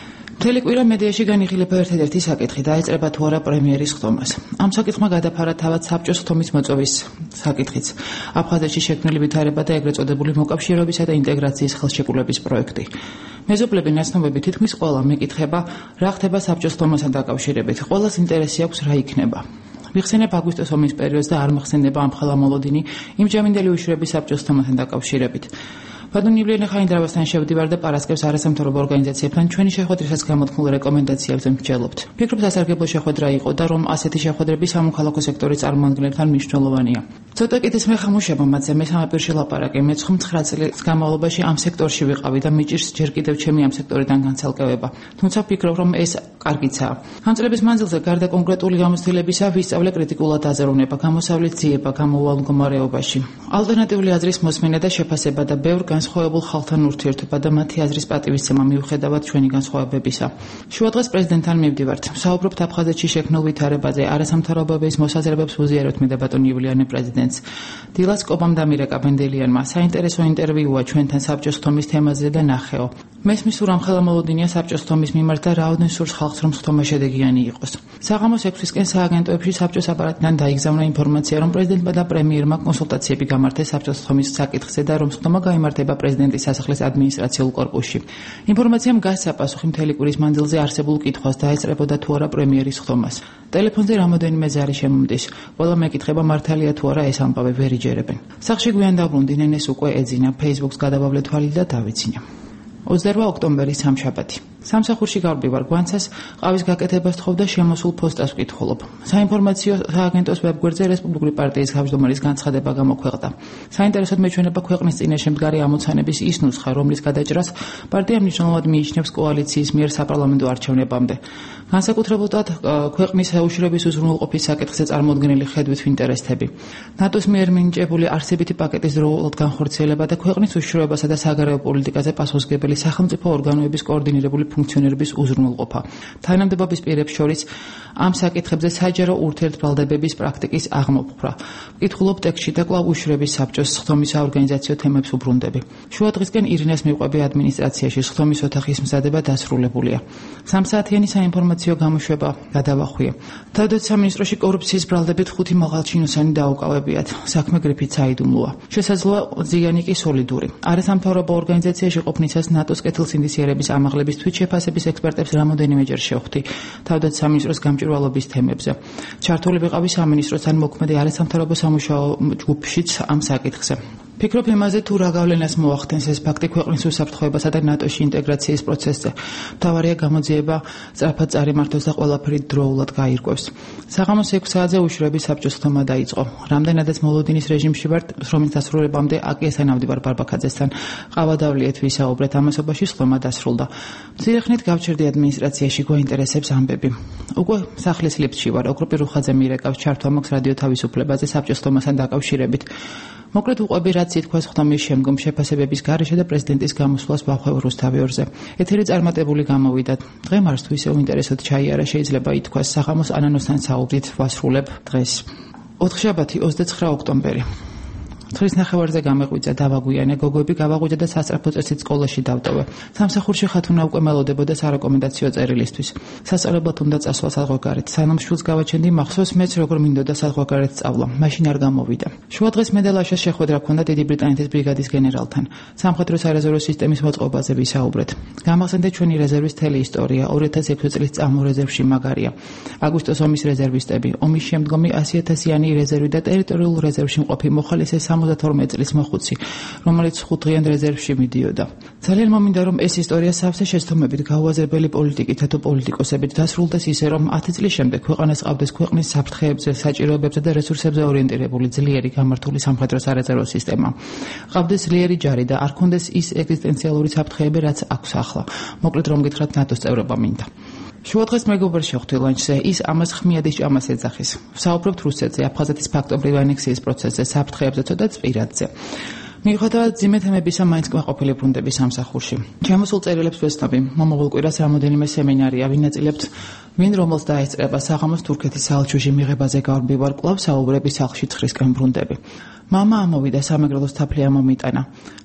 მთელი კვირა მედიაში განიხილება ერთადერთი საკითხი დაეწრება თუ არა პრემიერის ხდომას. ამ საკითხმა გადაფარა თავად საბჭოს ხდომის მოწვევის საკითხიც. აფხაზეთში შექმნილი ვითარება და ეგრეთ წოდებული მოკავშირეობისა და ინტეგრაციის ხელშეკრულების პროექტი. მეზობლები ნაცნობები თითქმის ყველა მეკითხება, რა ხდება საბჭოს ხდომასთან დაკავშირებით. ყველას ინტერესი აქვს რა იქნება. მიხსენებ აგვისტოს ომის პერიოდს და არ მახსენდება ამ ხელამოლოდინი იმჯამინდელი უშუალების საბჭოს ხდომასთან დაკავშირებით. ბატონივლიანი ხაინდრავასთან შევდივარ და პარასკევს არასამთავრობო ორგანიზაციებთან ჩვენი შეხვედრისას გამოთქმულ რეკომენდაციებზე მსჯელობთ. ფიქრობ სასარგებლო შეხვედრა იყო და რომ ასეთი შეხვედრები სამოქალაქო სექტორის წარმომადგენლებთან მნიშვნელოვანია. ცოტა კიდეც მეხამუშება მათზე მესამე პირში ლაპარაკი მე ცხრა წლის განმავლობაში ამ სექტორში ვიყავი და მიჭირს ჯერ კიდევ ჩემი ამ სექტორიდან განცალკევება. თუმცა ვფიქრობ რომ ეს კარგიცაა. ამ წლების მანძილზე გარდა კონკრეტული გამოცდილებისა ვისწავლე კრიტიკულად აზროვნება, გამოსავლის ძიება გამოუვალ მდგომარეობაში. ალტერნატიული აზრის მოსმენა და შეფასება და ბევრ განსხვავებულ ხალხთან ურთიერთობა და მათი აზრის პატივისცემა მიუხედავად ჩვენი განსხვავებებისა. შუადღეს პრეზიდენტთან მივდივართ. ვსაუბრობთ აფხაზეთში შექმნილ ვითარებაზე, არასამთავრობოების მოსაზრებებს ვუზიარებთ მე და ბატონი ივლიანი პრეზიდენტს. დილას კობამ და მირეკა ბენდელიანმა საინტერესო ინტერვიუა ჩვენთან საბჭოს ხდომის თემაზე და ნახეო. მესმის სულ ამ ხელამოლოდინია საბჭოს ხდომის მიმართ და რაოდენ სურს ხალხს რომ ხდომა შედეგიანი იყოს. საღამოს ექვსისკენ სააგენტოებში საბჭოს აპარატიდან დაიგზავნა ინფორმაცია რომ პრეზიდენტმა და პრემიერმა კონსულტაციები გამართეს საბჭოს ხდომის საკითხზე და რომ ხდომა გაიმართება პრეზიდენტის სასახლის ადმინისტრაციულ კორპუსში. ინფორმაციამ გასცა პასუხი მთელი კვირის მანძილზე არსებულ კითხვას დაეწრებოდა თუ არა პრემიერის ხდომას. ტელეფონზე რამოდენიმე ზარი შემომდის. ყველა მეკითხება მართალია თუ არა ეს ამბავი ვერ იჯერებენ. სახლში გვიან დაბრუნდი, ნენეს უკვე ეძინა, Facebook-ს გადავავლე თვალი და დავიცინა. ოცდაორმა ოქტომბერი სამშაბათი. სამსახურში გავდივარ გვანცას, ყავის გაკეთებას თხოვ და შემოსულ პოსტას ვკითხულობ. საინფორმაციო სააგენტოს ვებგვერდზე რესპუბლიკური პარტიის თავმჯდომარის განცხადება გამოქვეყნდა. საინტერესოდ მეჩვენება ქვეყნის წინაშე მდგარი ამოცანების ის ნუსხა, რომლის გადაჭრას პარტია მნიშვნელოვნად მიიჩნევს კოალიციის მიერ საპარლამენტო არჩევნებამდე. განსაკუთრებულად ქვეყნის უშუალების უზრუნველყოფის საკითხზე წარმოდგენილი ხედვით ინტერესები. ნატოს მიერ მინიჭებული არსებითი პაკეტის დროულად განხორციელება და ქვეყნის უშუალებასა და საგარეო პოლიტიკაზე პასუხისმგებელი სახელმწიფო ორგანოების კოორდინირებული ფუნქციონირების უზრუნველყოფა. თანამდებობის პირებს შორის ამ საკითხებზე საჯარო ურთიერთბრალდებების პრაქტიკის აღმოფხვრა. ვკითხულობ ტექსტში და კვლავ უშუალების საბჭოს ხდომის საორგანიზაციო თემებს უბრუნდები. შუა დღისკენ ირინას მიყვები ადმინისტრაციაში ხდომის ოთახის მზადება დასრულებულია. სამსაათიანი საინფორმაციო გამოშვება გადავახვიე. თავდაცვის სამინისტროში კორუფციის ბრალდებით ხუთი მაღალჩინოსანი დაუკავებიათ. საქმე გრიფით საიდუმლოა. შესაძლოა ზიანი კი სოლიდური. არასამთავრობო ორგანიზაციაში ყოფნისას ნატოს კეთილსინდისიერების ამაღლების თვით შეფასების ექსპერტებს რამოდენიმეჯერ შევხვდი თავდაცვის სამინისტროს გამჭვირვალობის თემებზე. ჩართული ვიყავი სამინისტროსთან მოქმედი არასამთავრობო სამუშაო ჯგუფშიც ამ საკითხზე. ფიქრობ იმაზე თუ რა გავლენას მოახდენს ეს ფაქტი ქვეყნის უსაფრთხოებასა და ნატოში ინტეგრაციის პროცესზე. მთავარია გამოძიება სწრაფად წარიმართოს და ყველაფერი დროულად გაირკვევს. საღამოს ექვს საათზე უშუალების საბჭოს ხდომა დაიწყო. რამდენადაც მოლოდინის რეჟიმში ვარ, რომლის დასრულებამდე აკი ესანავდივარ ბარბაკაძესთან. ყავადავლიეთ ვისაუბრეთ ამასობაში ხდომა დასრულდა. მცირე ხნით გავჩერდი ადმინისტრაციაში, გვაინტერესებს ამბები. უკვე სახლის ლიფტში ვარ, ოქროპი რუხაძე მირეკავს ჩართვა მაქვს რადიო თავისუფლებაზე საბჭოს ხდომასთან დაკავშირებით. მოკლედ უყვები რაც ითქვას ხდომის შემდგომ შეფასებების გარეშე და პრეზიდენტის გამოსვლას ვახვევ რუსთავიორზე. ეთერი წარმატებული გამოვიდა. დღემარს თუ ისე უინტერესოდ ჩაიარა შეიძლება ითქვას საღამოს ანანოსთან საუბრით ვასრულებ დღეს. ოთხშაბათი ოცდაცხრა ოქტომბერი. თხრის ნახევარზე გამეღვიძა დავაგვიანე გოგოები გავაღვიძა და სასწრაფო წესით სკოლაში დავტოვე. სამსახურში ხათუნა უკვე მელოდებოდა სარეკომენდაციო წერილისთვის. სასწავლებლად უნდა წასვლა საზღვარგარეთ. სანამ შვილს გავაჩენდი მახსოვს მეც როგორ მინდოდა საზღვარგარეთ სწავლა. მაშინ არ გამოვიდა. შუადღეს მე და ლაშას შეხვედრა ჰქონდა დიდი ბრიტანეთის ბრიგადის გენერალთან. სამხედრო სარეზერვო სისტემის მოწყობაზე ვისაუბრეთ. გამახსენდეთ ჩვენი რეზერვის თელი ისტორია. ორი ათას ექვსი წლის წამო რეზერვში მაგარია. აგვისტოს ომის რეზერვისტები, ომის შემდგომი ასი ათასიანი რეზერვი და ტერიტორიულ რეზერვში მყოფი მოხალისე სამოცდათორმეტ წლის მოხუცი, რომელიც ხუთდღიან რეზერვში მიდიოდა. ძალიან მომინდა რომ ეს ისტორია სავსე შეცდომებით გაუაზრებელი პოლიტიკითა თუ პოლიტიკოსებით დასრულდეს ისე რომ ათი წლის შემდეგ ქვეყანას ყავდეს ქვეყნის საფრთხეებზე, საჭიროებებზე და რესურსებზე ორიენტირებული ძლიერი გამართული სამხედრო სარეზერვო სისტემა. ყავდეს ძლიერი ჯარი და არ ქონდეს ის ეგზისტენციალური საფრთხეები, რაც აქვს ახლა. მოკლედ რომ გითხრათ ნატოს წევრობა მინდა. შუადღეს მეგობრს შეხვდი ლანჩზე, ის ამას ხმიადის ჭამას ეძახის. ვსაუბრობთ რუსეთზე, აფხაზეთის ფაქტობრივი ანექსიის პროცესზე, საფრთხეებზე, ცოტაც პირადზე. მიუხედავად ძიმე თემებისა, მაინც კმაყოფილი ბრუნდები სამსახურში. ჩემოსულ წერილებს ვეცნობი, მომავალ კვირას რამოდენიმე სემინარია ვინაწილებთ, ვინ რომელს დაესწრება საღამოს თურქეთის საელჩოში მიღებაზე გავდივარ, კვლავ საუბრები სახლში ცხრისკენ ბრუნდები. მამა ამოვიდა სამეგრელოს თაფლი ამომიტანა.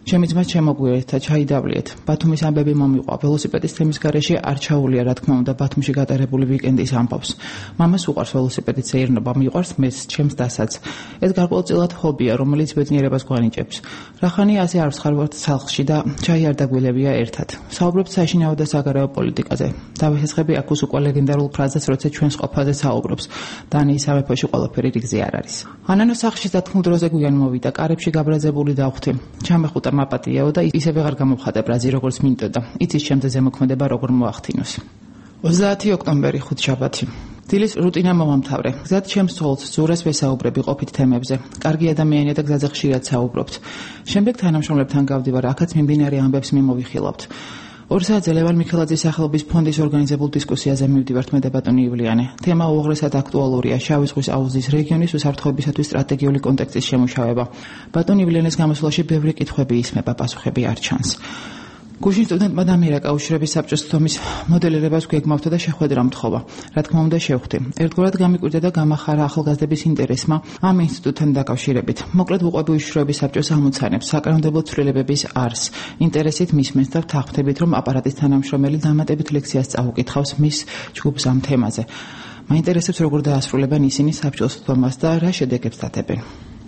ჩემი ძმა შემოგვიერთდა, ჩაიდავლიეთ. ბათუმის ამბები მომიყვა. ველოსიპედის თემის გარეშე არ ჩაულია, რა თქმა უნდა, ბათუმში გატარებული ვიკენდის ამბავს. მამას უყვარს ველოსიპედით სეირნობა, მიყვარს მეც, ჩემს დასაც. ეს გარკვეულწილად ჰობია, რომელიც ბედნიერებას გვანიჭებს. რახანი ასე არ ვსხარობთ სახლში და ჩაი არ დაგველებია ერთად. საუბრობთ საშინაო და საგარეო პოლიტიკაზე. დავესხები აქუს უკვე ლეგენდარულ ფრაზას, როცა ჩვენს ყოფაზე საუბრობს. დანიის სამეფოში ყველაფერი რიგზე არ არის. ანანო სახლში დათმულ დროზე გვიან მოვიდა, კარებში გაბრაზებული დავხვდი. ჩამეხუტა მაპატიაო და ისე ვეღარ გამოვხატე ბრაზი, როგორც მინდოდა. იცის ჩემზე ზემოქმედება როგორ მოახდინოს. ოცდაათი ოქტომბერი, ხუთშაბათი. დილის რუტინა მომამთავრე. გზად ჩემს ცოლს ზურას ვესაუბრები ყოფით თემებზე. კარგი ადამიანია და გზაზე ხშირად საუბრობთ. შემდეგ თანამშრომლებთან გავდივარ, აქაც მიმდინარე ამბებს მიმოვიხილავთ. ორ საათზე ლევან მიქელაძის სახელობის ფონდის ორგანიზებულ დისკუსიაზე მივდივართ მე და ბატონი ივლიანე. თემა უაღრესად აქტუალურია, შავი ზღვის აუზის რეგიონის უსაფრთხოებისათვის სტრატეგიული კონტექსტის შემუშავება. ბატონი ივლიანეს გამოსვლაში ბევრი კითხვები ისმება, პასუხები არ ჩანს. გუშინ სტუდენტმა დამირა კავშირების საბჭოს თომის მოდელირებას გვეგმავდა და შეხვედრა მთხოვა. რა თქმა უნდა შევხვდი. ერთგვარად გამიკვირდა და გამახარა ახალგაზრდების ინტერესმა ამ ინსტიტუტთან დაკავშირებით. მოკლედ უყვები უშიშროების საბჭოს ამოცანებს, საკანონმდებლო ცვლილებების არსს, ინტერესით მისმენს და ვთანხმდებით, რომ აპარატის თანამშრომელი დამატებით ლექციას წაუკითხავს მის ჯგუფს ამ თემაზე. მაინტერესებს როგორ დაასრულებენ ისინი საბჭოს თომას და რა შედეგებს დადებენ.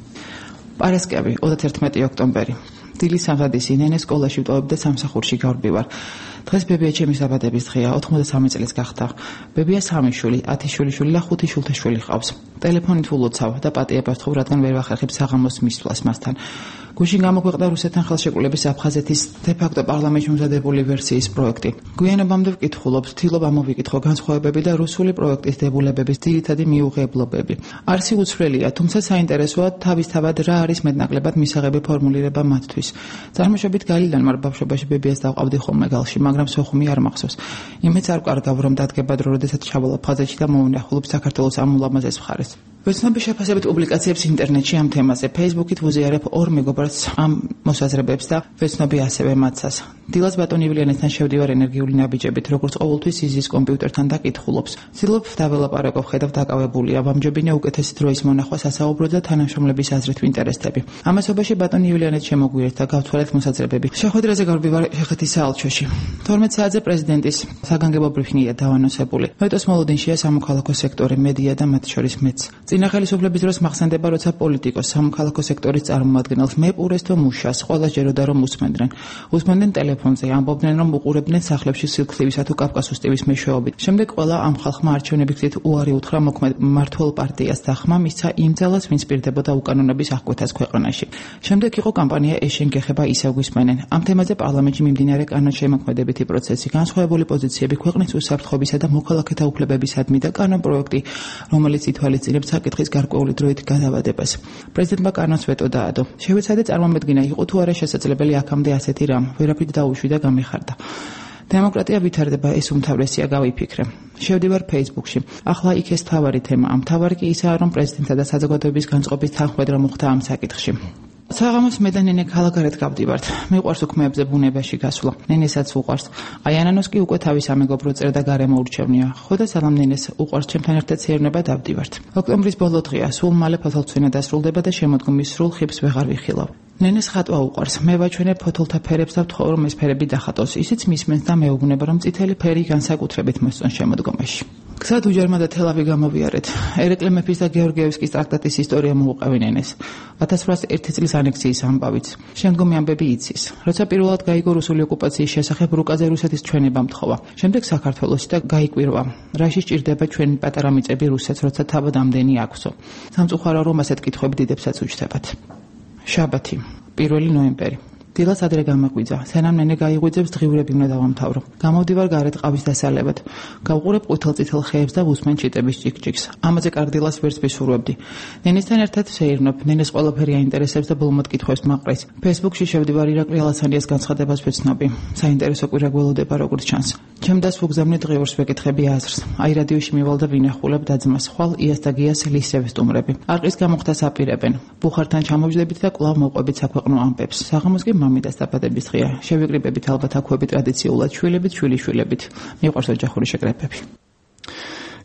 პარასკევი, ოცდაერთი ოქტომბერი. დილის სამგადისი ნენე სკოლაში ვტოვებ და სამსახურში გავდივარ. დღეს ბებია ჩემის დაბადების დღეა, ოთხმოცდასამი წლის გახდა. ბებია სამი შვილი, ათი შვილიშვილი და ხუთი შვილთაშვილი ყავს. ტელეფონით ულოცავ და პატიებას თხოვ, რადგან ვერ ვახერხებ საღამოს მისვლას მასთან. გუშინ გამოგვეყდა რუსეთთან ხელშეკრულების აფხაზეთის დე-ფაქტო პარლამენტში მომზადებული ვერსიის პროექტი. გვიანობამდე ვკითხულობ, ვთილობ ამოვიკითხო განსხვავებები და რუსული პროექტის დებულებების ძირითადი მიუღებლობები. არსი უცვლელია, თუმცა საინტერესოა თავისთავად რა არის მეტნაკლებად მისაღები ფორმულირება მათთვის. წარმოშობით გალიდან მარ ბავშვობაში ბებიას დავყავდი ხოლმე გალში, მაგრამ სოხუმი არ მახსოვს. იმეც არ ვკარგავ, რომ დადგება დრო, როდესაც ჩავალ აფხაზეთში და მოვინახულობ საქართველოს ამ ულამაზეს მხარეს. ვეცნობი შეფასებით პუბლიკაციებს ინტერნეტში ამ თემაზე. Facebook-ით ვუზიარებ ორ მეგობრს ამ მოსაზრებებს და ვეცნობი ასევე მათსას. დილას ბატონი ივლიანესთან შევდივარ ენერგიული ნაბიჯებით, როგორც ყოველთვის იზის კომპიუტერთან და კითხულობს. ვცდილობ დაველაპარაკო, ხედავ დაკავებულია, ვამჯობინე უკეთესი დროის მონახვა სასაუბრო და თანამშრომლების აზრით ვინტერესდები. ამასობაში ბატონი ივლიანეს შემოგვიერთდა, გავთვალეთ მოსაზრებები. შეხვედრაზე გავდივარ შეხეთის საელჩოში. თორმეტ საათზე პრეზიდენტის საგანგებო ბრიფინგია დავანონსებული. მეტოს მოლოდინშია სამოქალაქო სექტორი, მედია და მათ შორის მეც. წინა ხელისუფლების დროს მახსენდება, როცა პოლიტიკოს სამოქალაქო სექტორის წარმომადგენელს მეპურეს თუ მუშას ყველა ჯეროდა რომ უსმენდნენ. უსმენდნენ ტელეფონზე, ამბობდნენ რომ უყურებდნენ სახლებში სილქცევისა თუ კავკასუსტივის მეშვეობით. შემდეგ ყველა ამ ხალხმა არჩევნების გზით უარი უთხრა მოქმედ მმართველ პარტიას და ხმა მისცა იმ ძალას, ვინც პირდებოდა უკანონობის აღკვეთას ქვეყანაში. შემდეგ იყო კამპანია ეშენ გეხება ისევ გვისმენენ. ამ თემაზე პარლამენტში მიმდინარე კანონშემოქმედებითი პროცესი, განსხვავებული პოზიციები ქვეყნის უსაფრთხოებისა და მოქალაქეთა უფლებებისადმი და კანონპროექტი, რომელიც ითვალისწინებს საკითხის გარკვეული დროით გადავადებას. პრეზიდენტმა კანონს ვეტო დაადო. შევეცადე წარმომედგინა, იყო თუ არა შესაძლებელი აქამდე ასეთი რამ, ვერაფრით დაუშვი და გამიხარდა. დემოკრატია ვითარდება, ეს უმთავრესია, გავიფიქრე. შევდივარ Facebook-ში. ახლა იქ ეს თავარი თემა, ამ თავარი კი ისაა, რომ პრეზიდენტთა და საზოგადოების განწყობის თანხმედრა მოხდა ამ საკითხში. საღამოს მე და ნენე ქალაქარეთ გავდივართ. მიყვარს უქმეებზე ბუნებაში გასვლა. ნენესაც უყვარს. აი ანანოს კი უკვე თავის ამეგობრო წერ და გარემო ურჩევნია. ხოდა სალამ ნენეს, უყვარს ჩემთან ერთად სეირნება დავდივართ. ოქტომბრის ბოლო დღეა, სულ მალე ფოთოლცვენა დასრულდება და შემოდგომის სრულ ხიბს ვეღარ ვიხილავ. ნენეს ხატვა უყვარს. მე ვაჩვენებ ფოთოლთა ფერებს და ვთხოვ, რომ ეს ფერები დახატოს. ისიც მისმენს და მეუბნება, რომ წითელი ფერი განსაკუთრებით მოსწონს შემოდგომაში. გზად უჯერმა და თელავი გამოვიარეთ. ერეკლე მეფის და გეორგიევსკის ტრაქტატის ისტორია მოუყევი ნენეს. ათას რვაასი ერთი წლის ანექსიის ამბავიც. შემდგომი ამბები იცის. როცა პირველად გაიგო რუსული ოკუპაციის შესახებ, რუკაზე რუსეთის ჩვენება მთხოვა. შემდეგ საქართველოსი და გაიკვირვა. რაში სჭირდება ჩვენი პატარა მიწები რუსეთს, როცა თავად ამდენი აქვსო. სამწუხარო რომ ასეთ კითხვები დიდებსაც უჩნდებათ. შაბათი, პირველი ნოემბერი. დილას ადრე გამაგვიძა. სანამ ნენე გაიღვიძებს, დღიურები უნდა დავამთავრო. გამოვდივარ გარეთ ყავის დასალებად. გავყურებ ყვითელ-წითელ ხეებს და ვუსმენ ჩიტების ჭიქ-ჭიქს. ამაზე კარდილას ვერც ვისურვებდი. ნენესთან ერთად ვსეირნობ. ნენეს ყველაფერი აინტერესებს და ბოლომოდ კითხვებს მაყრეს. Facebook-ში შევდივარ ირაკლი ალასანიას განცხადებას ვეცნობი. საინტერესო კვირა გველოდება როგორც ჩანს. ჩემ დას ვუგზავნე დღიურს ვეკითხები აზრს. აი რადიოში მივალ და ვინახულებ დაძმას. ხვალ იას და გიას ლისევ სტუმრები. არყის გამოხდა საპირებენ. ბუხართან ჩამოვჯდებით და კვლავ მოყვებით საქვეყნო ამბებს. საღამოს კი მამიდას დაბადების დღეა. შევიკრიბებით ალბათ აქვეები ტრადიციულად შვილებით, შვილიშვილებით. მიყვარს ოჯახური შეკრებები.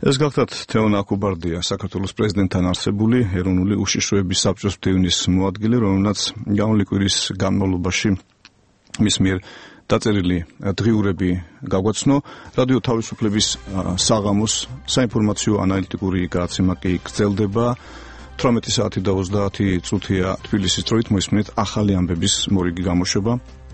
ეს გახლავთ თეონა აკუბარდია, საქართველოს პრეზიდენტთან არსებული ეროვნული უშიშროების საბჭოს მდივნის მოადგილე, რომელსაც გამოვალი კვირის განმავლობაში მის მიერ დაწერილი დღიურები გაგვაცნო. რადიო თავისუფლების საღამოს საინფორმაციო ანალიტიკური გადაცემა კი გრძელდება. თვრამეტი საათი და ოცდაათი წუთია თბილისის დროით, მოისმინეთ ახალი ამბების მორიგი გამოშვება.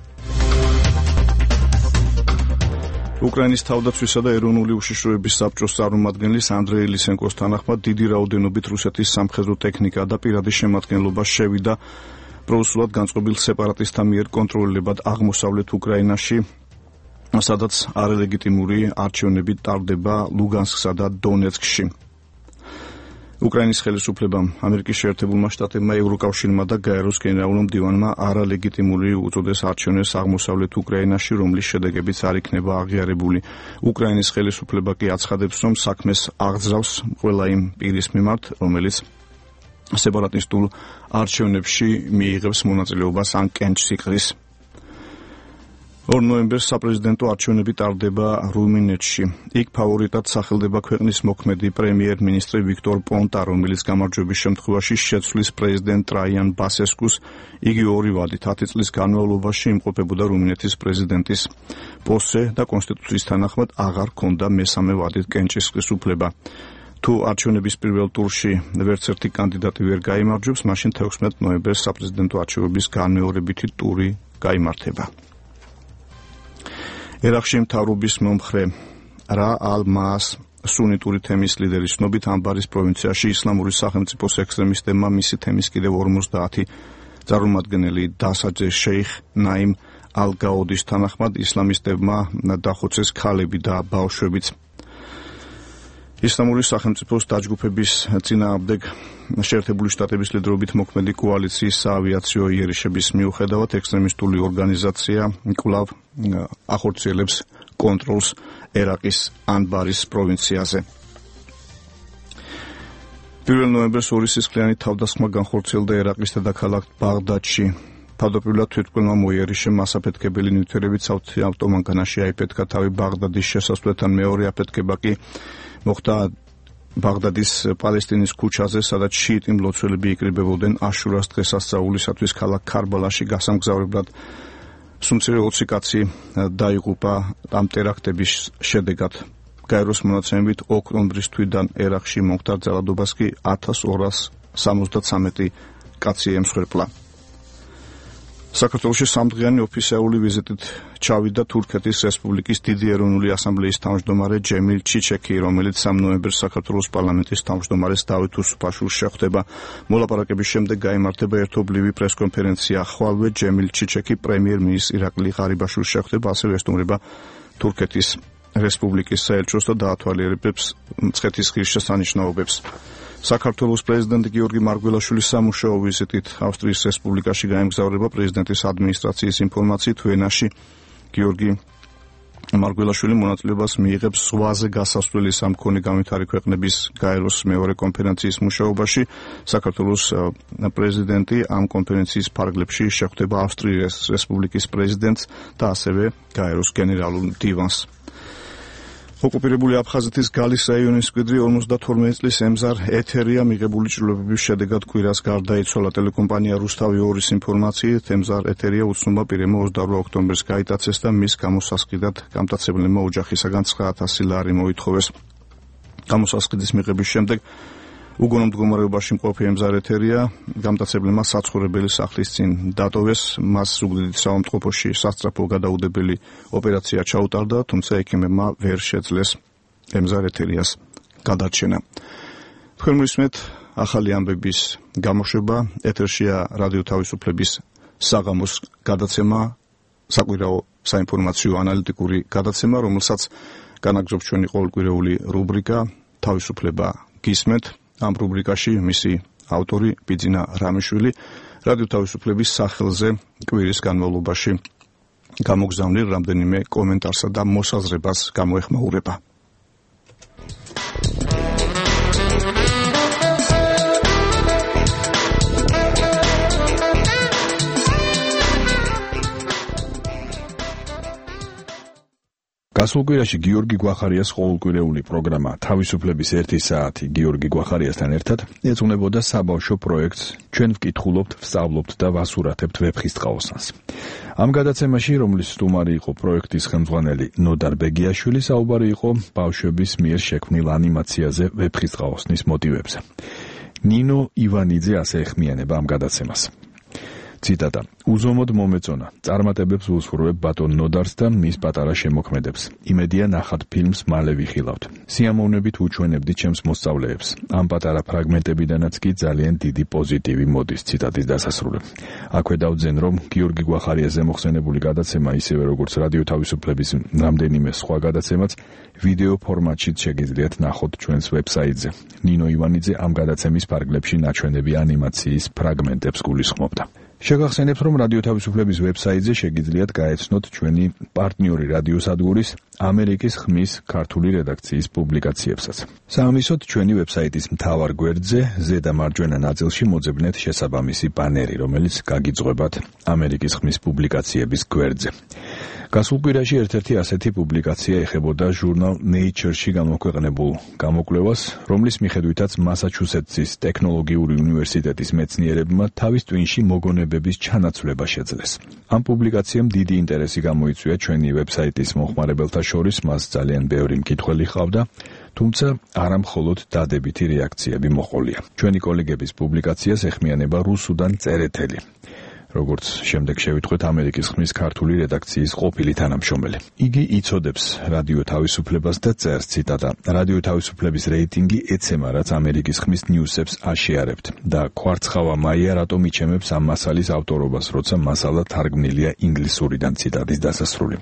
უკრაინის თავდაცვისა და ეროვნული უშიშროების საბჭოს წარმომადგენლის ანდრეი ლისენკოს თანახმად დიდი რაოდენობით რუსეთის სამხედრო ტექნიკა და პირადი შემადგენლობა შევიდა პროუსულად განწყობილ სეპარატისტთა მიერ კონტროლირებად აღმოსავლეთ უკრაინაში, სადაც არალეგიტიმური არჩევნები ტარდება ლუგანსკსა და დონეცკში. უკრაინის ხელისუფლებამ, ამერიკის შეერთებულმა შტატებმა, ევროკავშირმა და გაეროს გენერალურმა მდივანმა არალეგიტიმური უწოდეს არჩევნებს აღმოსავლეთ უკრაინაში, რომლის შედეგებიც არ იქნება აღიარებული. უკრაინის ხელისუფლება კი აცხადებს, რომ საქმეს აღძრავს ყველა იმ პირის მიმართ, რომელიც სეპარატისტულ არჩევნებში მიიღებს მონაწილეობას ან კენჭს იყრის. ორ ნოემბერს საპრეზიდენტო არჩევნები ტარდება რუმინეთში. იქ ფავორიტად სახელდება ქვეყნის მოქმედი პრემიერ-მინისტრი ვიქტორ პონტა, რომელიც გამარჯვების შემთხვევაში შეცვლის პრეზიდენტ ტრაიან ბასესკუს. იგი ორი ვადით ათი წლის განმავლობაში იმყოფებოდა რუმინეთის პრეზიდენტის პოსტზე და კონსტიტუციის თანახმად აღარ ჰქონდა მესამე ვადით კენჭისყრის უფლება. თუ არჩევნების პირველ ტურში ვერც ერთი კანდიდატი ვერ გაიმარჯვებს, მაშინ თექვსმეტ ნოემბერს საპრეზიდენტო არჩევნების განმეორებითი ტური გაიმართება. ერაყში მთავრობის მომხრე რა ალ-მას სუნიტური თემის ლიდერის ცნობით ამბარის პროვინციაში ისლამური სახელმწიფოს ექსტრემისტებმა მისი თემის კიდევ ორმოცდაათი წარმომადგენელი დასაჯეს. შეიხ ნაიმ ალ-გაუდის თანახმად ისლამისტებმა დახოცეს ქალები და ბავშვებიც. ისლამური სახელმწიფოს დაჯგუფების წინააღმდეგ შეერთებული შტატების ლიდერობით მოქმედი კოალიციის საავიაციო იერიშების მიუხედავად ექსტრემისტული ორგანიზაცია კვლავ ახორციელებს კონტროლს ერაყის ანბარის პროვინციაზე. პირველ ნოემბერს ორი სისხლიანი თავდასხმა განხორციელდა ერაყის დედაქალაქ ბაღდადში. თავდაპირველად თვითმკვლელმა მოიერიშე მასაფეთქებელი ნივთიერებით საუთი ავტომანქანაში აიფეთქა თავი ბაღდადის შესასვლელთან. მეორე აფეთქება კი მოხდა ბაღდადის პალესტინის ქუჩაზე, სადაც შიიტი მლოცველები იკრიბებოდნენ აშურას დღესასწაულისათვის ქალაქ ქარბალაში გასამგზავრებლად. სუმცირე ოცი კაცი დაიღუპა ამ ტერაქტების შედეგად. გაეროს მონაცემებით ოქტომბრის თვიდან ერაყში მომხდარ ძალადობას კი ათას ორას სამოცდათვრამეტი კაცი ემსხვერპლა. საქართველოში სამდღიანი ოფიციალური ვიზიტით ჩავიდა თურქეთის რესპუბლიკის დიდი ეროვნული ასამბლეის თავმჯდომარე ჯემილ ჩიჩეკი, რომელიც სამ ნოემბერს საქართველოს პარლამენტის თავმჯდომარეს დავით უსუფაშვილს შეხვდება. მოლაპარაკების შემდეგ გაიმართება ერთობლივი პრესკონფერენცია. ხვალვე ჯემილ ჩიჩეკი პრემიერ-მინისტრ ირაკლი ღარიბაშვილს შეხვდება, ასევე ესტუმრება თურქეთის რესპუბლიკის საელჩოს და დაათვალიერებს მცხეთის ღირსშესანიშნაობებს. საქართველოს პრეზიდენტი გიორგი მარგველაშვილის სამუშაო ვიზიტით ავსტრიის რესპუბლიკაში გაემგზავრება. პრეზიდენტის ადმინისტრაციის ინფორმაციით ვენაში გიორგი მარგველაშვილი მონაწილეობას მიიღებს ზღვაზე გასასვლელი სამქონე განვითარი ქვეყნების გაეროს მეორე კონფერენციის მუშაობაში. საქართველოს პრეზიდენტი ამ კონფერენციის ფარგლებში შეხვდება ავსტრიის რესპუბლიკის პრეზიდენტს და ასევე გაეროს გენერალურ მდივანს. ოკუპირებული აფხაზეთის გალის რაიონის მკვიდრი ორმოცდათორმეტი წლის ემზარ ეთერია მიღებული ჭრილობების შედეგად კვირას გარდაიცვალა. ტელეკომპანია რუსთავი ორის ინფორმაციით ემზარ ეთერია უცნობმა პირებმა ოცდაორ ოქტომბერს გაიტაცეს და მის გამოსასყიდად გამტაცებლებმა ოჯახისაგან ცხრაათასი ლარი მოითხოვეს. გამოსასყიდის მიღების შემდეგ უგონო მდგომარეობაში მყოფი ემზარ ეთერია გამტაცებლებმა საცხოვრებელი სახლის წინ დატოვეს. მას ზუგდიდის საავადმყოფოში სასწრაფო გადაუდებელი ოპერაცია ჩაუტარდა, თუმცა ექიმებმა ვერ შეძლეს ემზარ ეთერიას გადარჩენა. თქვენ მისმენთ ახალი ამბების გამოშვება. ეთერშია რადიო თავისუფლების საღამოს გადაცემა, საკვირაო საინფორმაციო ანალიტიკური გადაცემა, რომელსაც განაგრძობს ჩვენი ყოველკვირეული რუბრიკა თავისუფლება გისმენთ. ამ რუბრიკაში მისი ავტორი ბიძინა რამიშვილი რადიო თავისუფლების სახელზე კვირის განმავლობაში გამოგზავნილ რამდენიმე კომენტარსა და მოსაზრებას გამოეხმაურება. გასულ კვირაში გიორგი გვახარიას ყოველკვირეული პროგრამა თავისუფლების ერთი საათი გიორგი გვახარიასთან ერთად ეძღვნებოდა საბავშვო პროექტს ჩვენ ვკითხულობთ, ვსწავლობთ და ვასურათებთ ვეფხისტყაოსანს. ამ გადაცემაში, რომლის სტუმარი იყო პროექტის ხელმძღვანელი ნოდარ ბეგიაშვილი, საუბარი იყო ბავშვების მიერ შექმნილ ანიმაციაზე ვეფხისტყაოსნის მოტივებზე. ნინო ივანიძე ასე ეხმიანება ამ გადაცემას. ციტატა: უზომოდ მომეწონა, წარმატებებს ვუსურვებ ბატონ ნოდარს და მის პატარა შემოქმედებს. იმედია ნახат ფილმს მალე ვიხილავთ. სიამოვნებით უჩვენებდი ჩემს მოსწავლეებს. ამ პატარა ფრაგმენტებიდანაც კი ძალიან დიდი პოზიტივი მოდის. ციტატის დასასრული. აქვე დავძენ, რომ გიორგი გვახარიაზე მოხსენებული გადაცემა, ისევე როგორც რადიო თავისუფლების რამდენიმე სხვა გადაცემაც, ვიდეო ფორმატშიც შეგიძლიათ ნახოთ ჩვენს ვებსაიტზე. ნინო ივანიძე ამ გადაცემის ფარგლებში ნაჩვენები ანიმაციის ფრაგმენტებს გულისხმობდა. შეგახსენებთ, რომ რადიო თავისუფლების ვებსაიტზე შეგიძლიათ გაეცნოთ ჩვენი პარტნიორი რადიოსადგურის ამერიკის ხმის ქართული რედაქციის პუბლიკაციებსაც. საამისოდ, ჩვენი ვებსაიტის მთავარ გვერდზე ზედა მარჯვენა ნაწილში მოძებნეთ შესაბამისი ბანერი, რომელიც გაგიძღვებათ ამერიკის ხმის პუბლიკაციების გვერდზე. გასულ კვირაში ერთ-ერთი ასეთი პუბლიკაცია ეხებოდა ჟურნალ Nature-ში გამოქვეყნებულ გამოკვლევას, რომლის მიხედვითაც მასაჩუსეტსის ტექნოლოგიური უნივერსიტეტის მეცნიერებმა თავის ტვინში მოგონებების ჩანაცვლება შეძლეს. ამ პუბლიკაციამ დიდი ინტერესი გამოიწვია ჩვენი ვებსაიტის მომხმარებელთა შორის, მას ძალიან ბევრი მკითხველი ჰყავდა, თუმცა არა მხოლოდ დადებითი რეაქციები მოჰყოლია. ჩვენი კოლეგების პუბლიკაციას ეხმიანება რუსუდან წერეთელი, როგორც შემდეგ შევიტყვეთ ამერიკის ხმის ქართული რედაქციის ყოფილი თანამშრომელი. იგი იცოდებს რადიო თავისუფლებას და წერს, ციტატა: რადიო თავისუფლების რეიტინგი ეცემა, რაც ამერიკის ხმის ნიუსებს აშეარებთ და კვარცხავა მაია რატომ იჩემებს ამ მასალის ავტორობას, როცა მასალა თარგმნილია ინგლისურიდან. ციტატის დასასრული.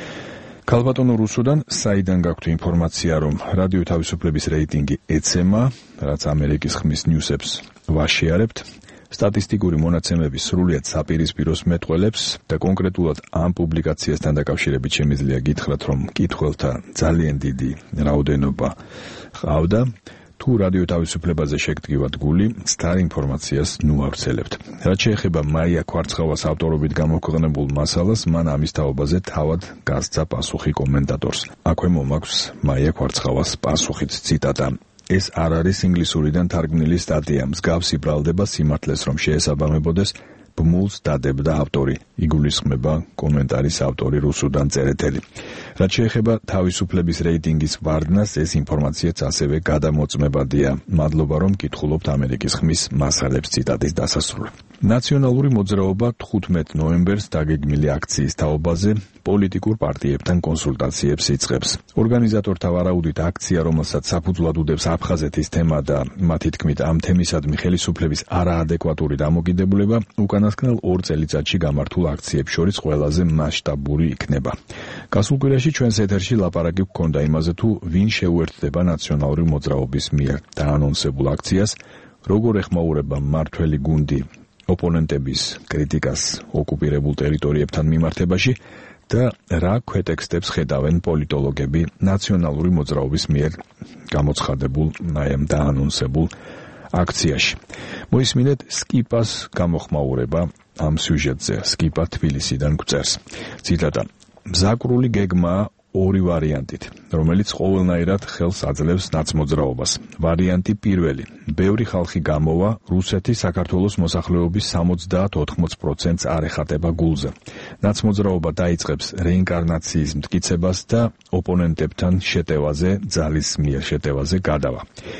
ქალბატონო რუსუდან, საიდან გაქვთ ინფორმაცია, რომ რადიო თავისუფლების რეიტინგი ეცემა, რაც ამერიკის ხმის ნიუსებს ვაშეარებთ? სტატისტიკური მონაცემების სრულიად საპირისპიროს მეტყველებს და კონკრეტულად ამ პუბლიკაციასთან დაკავშირებით შემიძლია გითხრათ, რომ მკითხველთა ძალიან დიდი რაოდენობა ჰყავდა. თუ რადიო თავისუფლებაზე შეგდგივათ გული, სთარ ინფორმაციას ნუ ავრცელებთ. რაც შეეხება მაია კვარცხავას ავტორობით გამოქვეყნებულ მასალას, მან ამის თაობაზე თავად გასცა პასუხი კომენტატორს. აქვე მომაქვს მაია კვარცხავას პასუხით, ციტატა: ეს არ არის ინგლისურიდან თარგმნილი სტატია, მსგავსი ბრალდება სიმართლეს რომ შეესაბამებოდეს, ბმულს დადებდა ავტორი, იგულისხმება კომენტარის ავტორი რუსუდან წერეთელი. რაც შეეხება თავისუფლების რეიტინგის ვარდნას, ეს ინფორმაციაც ასევე გადამოწმებადია. მადლობა, რომ კითხულობთ ამერიკის ხმის მასალებს. ციტატის დასასრული. ნაციონალური მოძრაობა თხუთმეტ ნოემბერს დაგეგმილი აქციის თაობაზე პოლიტიკურ პარტიებთან კონსულტაციებს იწყებს. ორგანიზატორთა ვარაუდით, აქცია, რომელსაც საფუძვლად უდევს აფხაზეთის თემა და მათი თქმით ამ თემისადმი ხელისუფლების არაადეკვატური დამოკიდებულება, უკანასკნელ ორ წელიწადში გამართულ აქციებს შორის ყველაზე მასშტაბური იქნება. გასულ კვირაში ჩვენს ეთერში ლაპარაკი გქონდა იმაზე, თუ ვინ შეუერთდება ნაციონალური მოძრაობის მიერ დაანონსებულ აქციას, როგორ ეხმაურება მმართველი გუნდი ოპონენტების კრიტიკას ოკუპირებულ ტერიტორიებთან მიმართებაში და რა ქვეტექსტებს ხედავენ პოლიტოლოგები ნაციონალური მოძრაობის მიერ გამოცხადებულ აი ამ დაანონსებულ აქციაში. მოისმინეთ სკიპას გამოხმაურება ამ სიუჟეტზე. სკიპა თბილისიდან გვწერს, ციტატა: მზაკრული გეგმაა ორი ვარიანტით, რომელიც ყოველნაირად ხელს აძლევს ნაცმოძრაობას. ვარიანტი პირველი: ბევრი ხალხი გამოვა, რუსეთი საქართველოს მოსახლეობის სამოცდაათ-ოთხმოც პროცენტს არ ეხატება გულზე. ნაცმოძრაობა დაიწყებს რეინკარნაციის მტკიცებას და ოპონენტებთან შეტევაზე, ძალის მიერ შეტევაზე გადავა.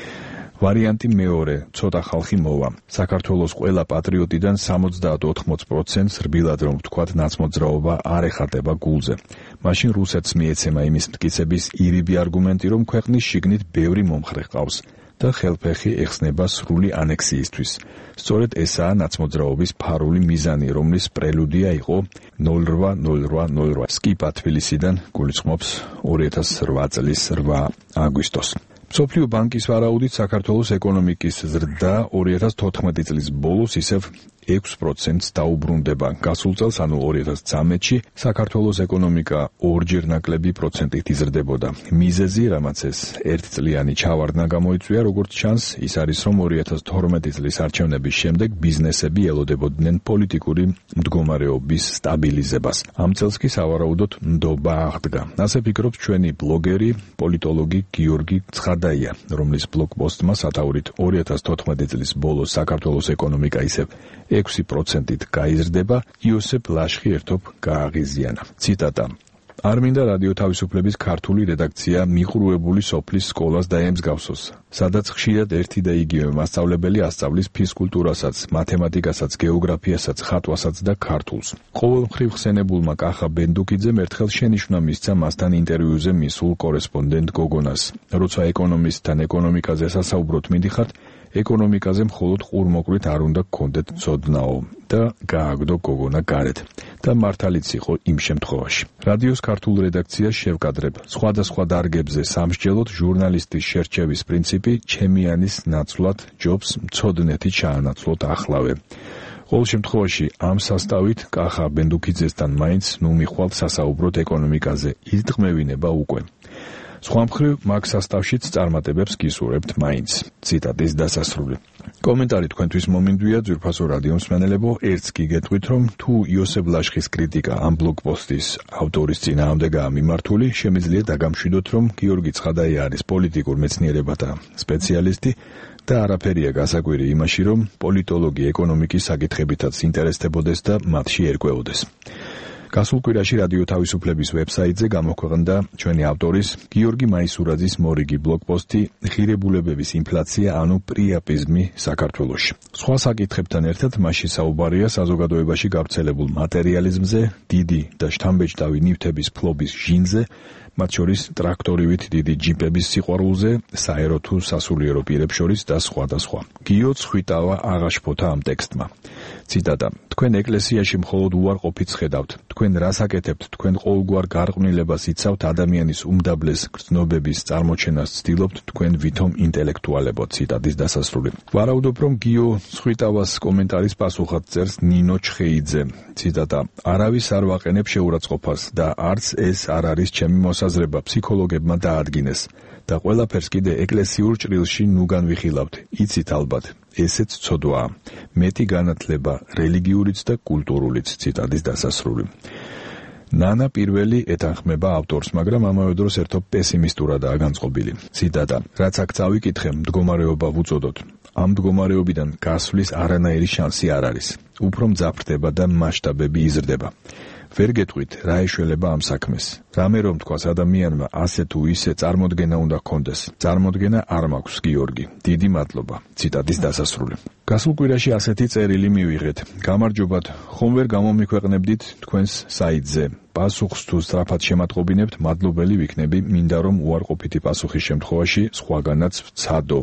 ვარიანტი მეორე: ცოტა ხალხი მოვა. საქართველოს ყველა პატრიოტიდან სამოცდაათ-ოთხმოც პროცენტს რბილად რომ ვთქვათ, ნაცმოძრაობა არ ეხატება გულზე. მაშინ რუსეთს მიეცემა იმის მტკიცების ირიბი არგუმენტი, რომ ქვეყნის შიგნით ბევრი მომხრე ჰყავს და ხელფეხი ეხსნება სრული ანექსიისთვის. სწორედ ესაა ნაცმოძრაობის ფარული მიზანი, რომლის პრელუდია იყო ნული რვა ნული რვა ნული რვა. სკიპა თბილისიდან გულისხმობს ორი ათას რვა წლის რვა აგვისტოს. მსოფლიო ბანკის ვარაუდით საქართველოს ეკონომიკის ზრდა ორი ათას თოთხმეტი წლის ბოლოს ისევ ექვს პროცენტს დაუბრუნდება. გასულ წელს, ანუ ორი ათას ცხრამეტში, საქართველოს ეკონომიკა ორჯერ ნაკლები პროცენტით იზრდებოდა. მიზეზი, რამაც ეს ერთწლიანი ჩავარდნა გამოიწვია, როგორც ჩანს, ის არის, რომ ორი ათას თორმეტი წლის არჩევნების შემდეგ ბიზნესები ელოდებოდნენ პოლიტიკური მდგომარეობის სტაბილიზებას. ამ წელს კი სავარაუდოდ ნდობა აღდგა. ასე ფიქრობს ჩვენი ბლოგერი, პოლიტოლოგი გიორგი ცხადაია, რომლის ბლოგპოსტმა სათაურით ორი ათას თოთხმეტი წლის ბოლოს საქართველოს ეკონომიკა ისევ ექვსი პროცენტით გაიზრდება, იოსებ ლაშხი ერთობ გააღიზიანა. ციტატა: არ მინდა რადიო თავისუფლების ქართული რედაქცია მიყრუებული სოფლის სკოლას დაემსგავსოს, სადაც ხშირად ერთი და იგივე მასწავლებელი ასწავლის ფიზკულტურასაც, მათემატიკასაც, გეოგრაფიასაც, ხატვასაც და ქართულს. ყოველმხრივ ხსენებულმა კახა ბენდუკიძემ ერთხელ შენიშვნა მისცა მასთან ინტერვიუზე მისულ კორესპონდენტ გოგონას. როცა ეკონომისტთან ეკონომიკაზე სასაუბროთ მიდიხართ, ეკონომიკაზე მხოლოდ ყურმოყრით არ უნდა გქონდეთ ცოდნაო და გააგდო გოგონა გარეთ. და მართალიც იყო იმ შემთხვევაში. რადიოს ქართულ რედაქციას შევკადრებ. სხვადასხვა დარგებზე სამსჯელოდ ჟურნალისტის შერჩევის პრინციპი ჩემიანის ნაცვლად ჯობს მცოდნეთი ჩაანაცვლოთ ახლავე. ყოველ შემთხვევაში ამ სასტავით კახა ბენდუკიძესთან მაინც ნუ მიხვალ სასაუბროთ ეკონომიკაზე. იტყმევინება უკვე. სხვა მხრივ მაგ სასტავშიც წარმატებებს გისურვებთ მაინც. ციტატის დასასრული. კომენტარი თქვენთვის მომინდვია, ძვირფასო რადიო მსმენელებო, ერთს კი გეტყვით, რომ თუ იოსებ ლაშხის კრიტიკა ამ ბლოგპოსტის ავტორის წინააღმდეგაა მიმართული, შემიძლია დაგამშვიდოთ, რომ გიორგი ცხადაია არის პოლიტიკურ მეცნიერებათა სპეციალისტი და არაფერია გასაკვირი იმაში, რომ პოლიტოლოგი ეკონომიკის საკითხებითაც ინტერესდებოდეს და მათში ერკვეოდეს. გასულ კვირაში რადიო თავისუფლების ვებსაიტზე გამოქვეყნდა ჩვენი ავტორის გიორგი მაისურაძის მორიგი ბლოგპოსტი ღირებულებების ინფლაცია, ანუ პრიაპიზმი საქართველოში. სხვა საკითხებთან ერთად მასში საუბარია საზოგადოებაში გავრცელებულ მატერიალიზმზე, დიდი და შთამბეჭდავი ნივთების ფლობის ჟინზე, მათ შორის ტრაქტორივით დიდი ჯიპების სიყვარულზე, საერო თუ სასულიერო პირებს შორის და სხვა და სხვა. გიო ცხვიტავა აღაშფოთა ამ ტექსტმა. ციტატა: თქვენ ეკლესიაში მხოლოდ უარყოფით ხედავთ, თქვენ რას აკეთებთ, თქვენ ყოველგვარ გარყვნილებას იცავთ, ადამიანის უმდაბლეს გრძნობების წარმოჩენას ცდილობთ, თქვენ ვითომ ინტელექტუალებო. ციტატის დასასრული. ვარაუდობ, რომ გიო ცხვიტავას კომენტარის პასუხად წერს ნინო ჩხეიძე. ციტატა: არავის არ ვაყენებ შეურაცხყოფას და არც ეს არ არის ჩემი მოსაზრება, ფსიქოლოგებმა დაადგინეს და ყველაფერს კიდე ეკლესიურ ჭრილში ნუ განვიხილავთ. იცით ალბათ, ესეც ცოდვაა. მეტი განათლება რელიგიურიც და კულტურულიც. ციტატის დასასრული. ნანა პირველი ეთანხმება ავტორს, მაგრამ ამავე დროს ერთობ პესიმისტურადაა განწყობილი. ციტატა: რაც აქ წავიკითხე, მდგომარეობა ვუწოდოთ. ამ მდგომარეობიდან გასვლის არანაირი შანსი არ არის. უფრო მძაფრდება და მასშტაბები იზრდება. ვერ გეტყვით, რა ეშველება ამ საქმეს. რამე რომ თქვას ადამიანმა ასე თუ ისე წარმოდგენა უნდა ჰქონდეს. წარმოდგენა არ მაქვს, გიორგი. დიდი მადლობა. ციტატის დასასრული. გასულ კვირაში ასეთი წერილი მივიღეთ. გამარჯობათ, ხომ ვერ გამომიქვეყნებდით თქვენს საიტზე. პასუხს თუ სწრაფად შემატყობინებთ, მადლობელი ვიქნები, მინდა რომ უარყოფითი პასუხის შემთხვევაში სხვაგანაც ვცადო.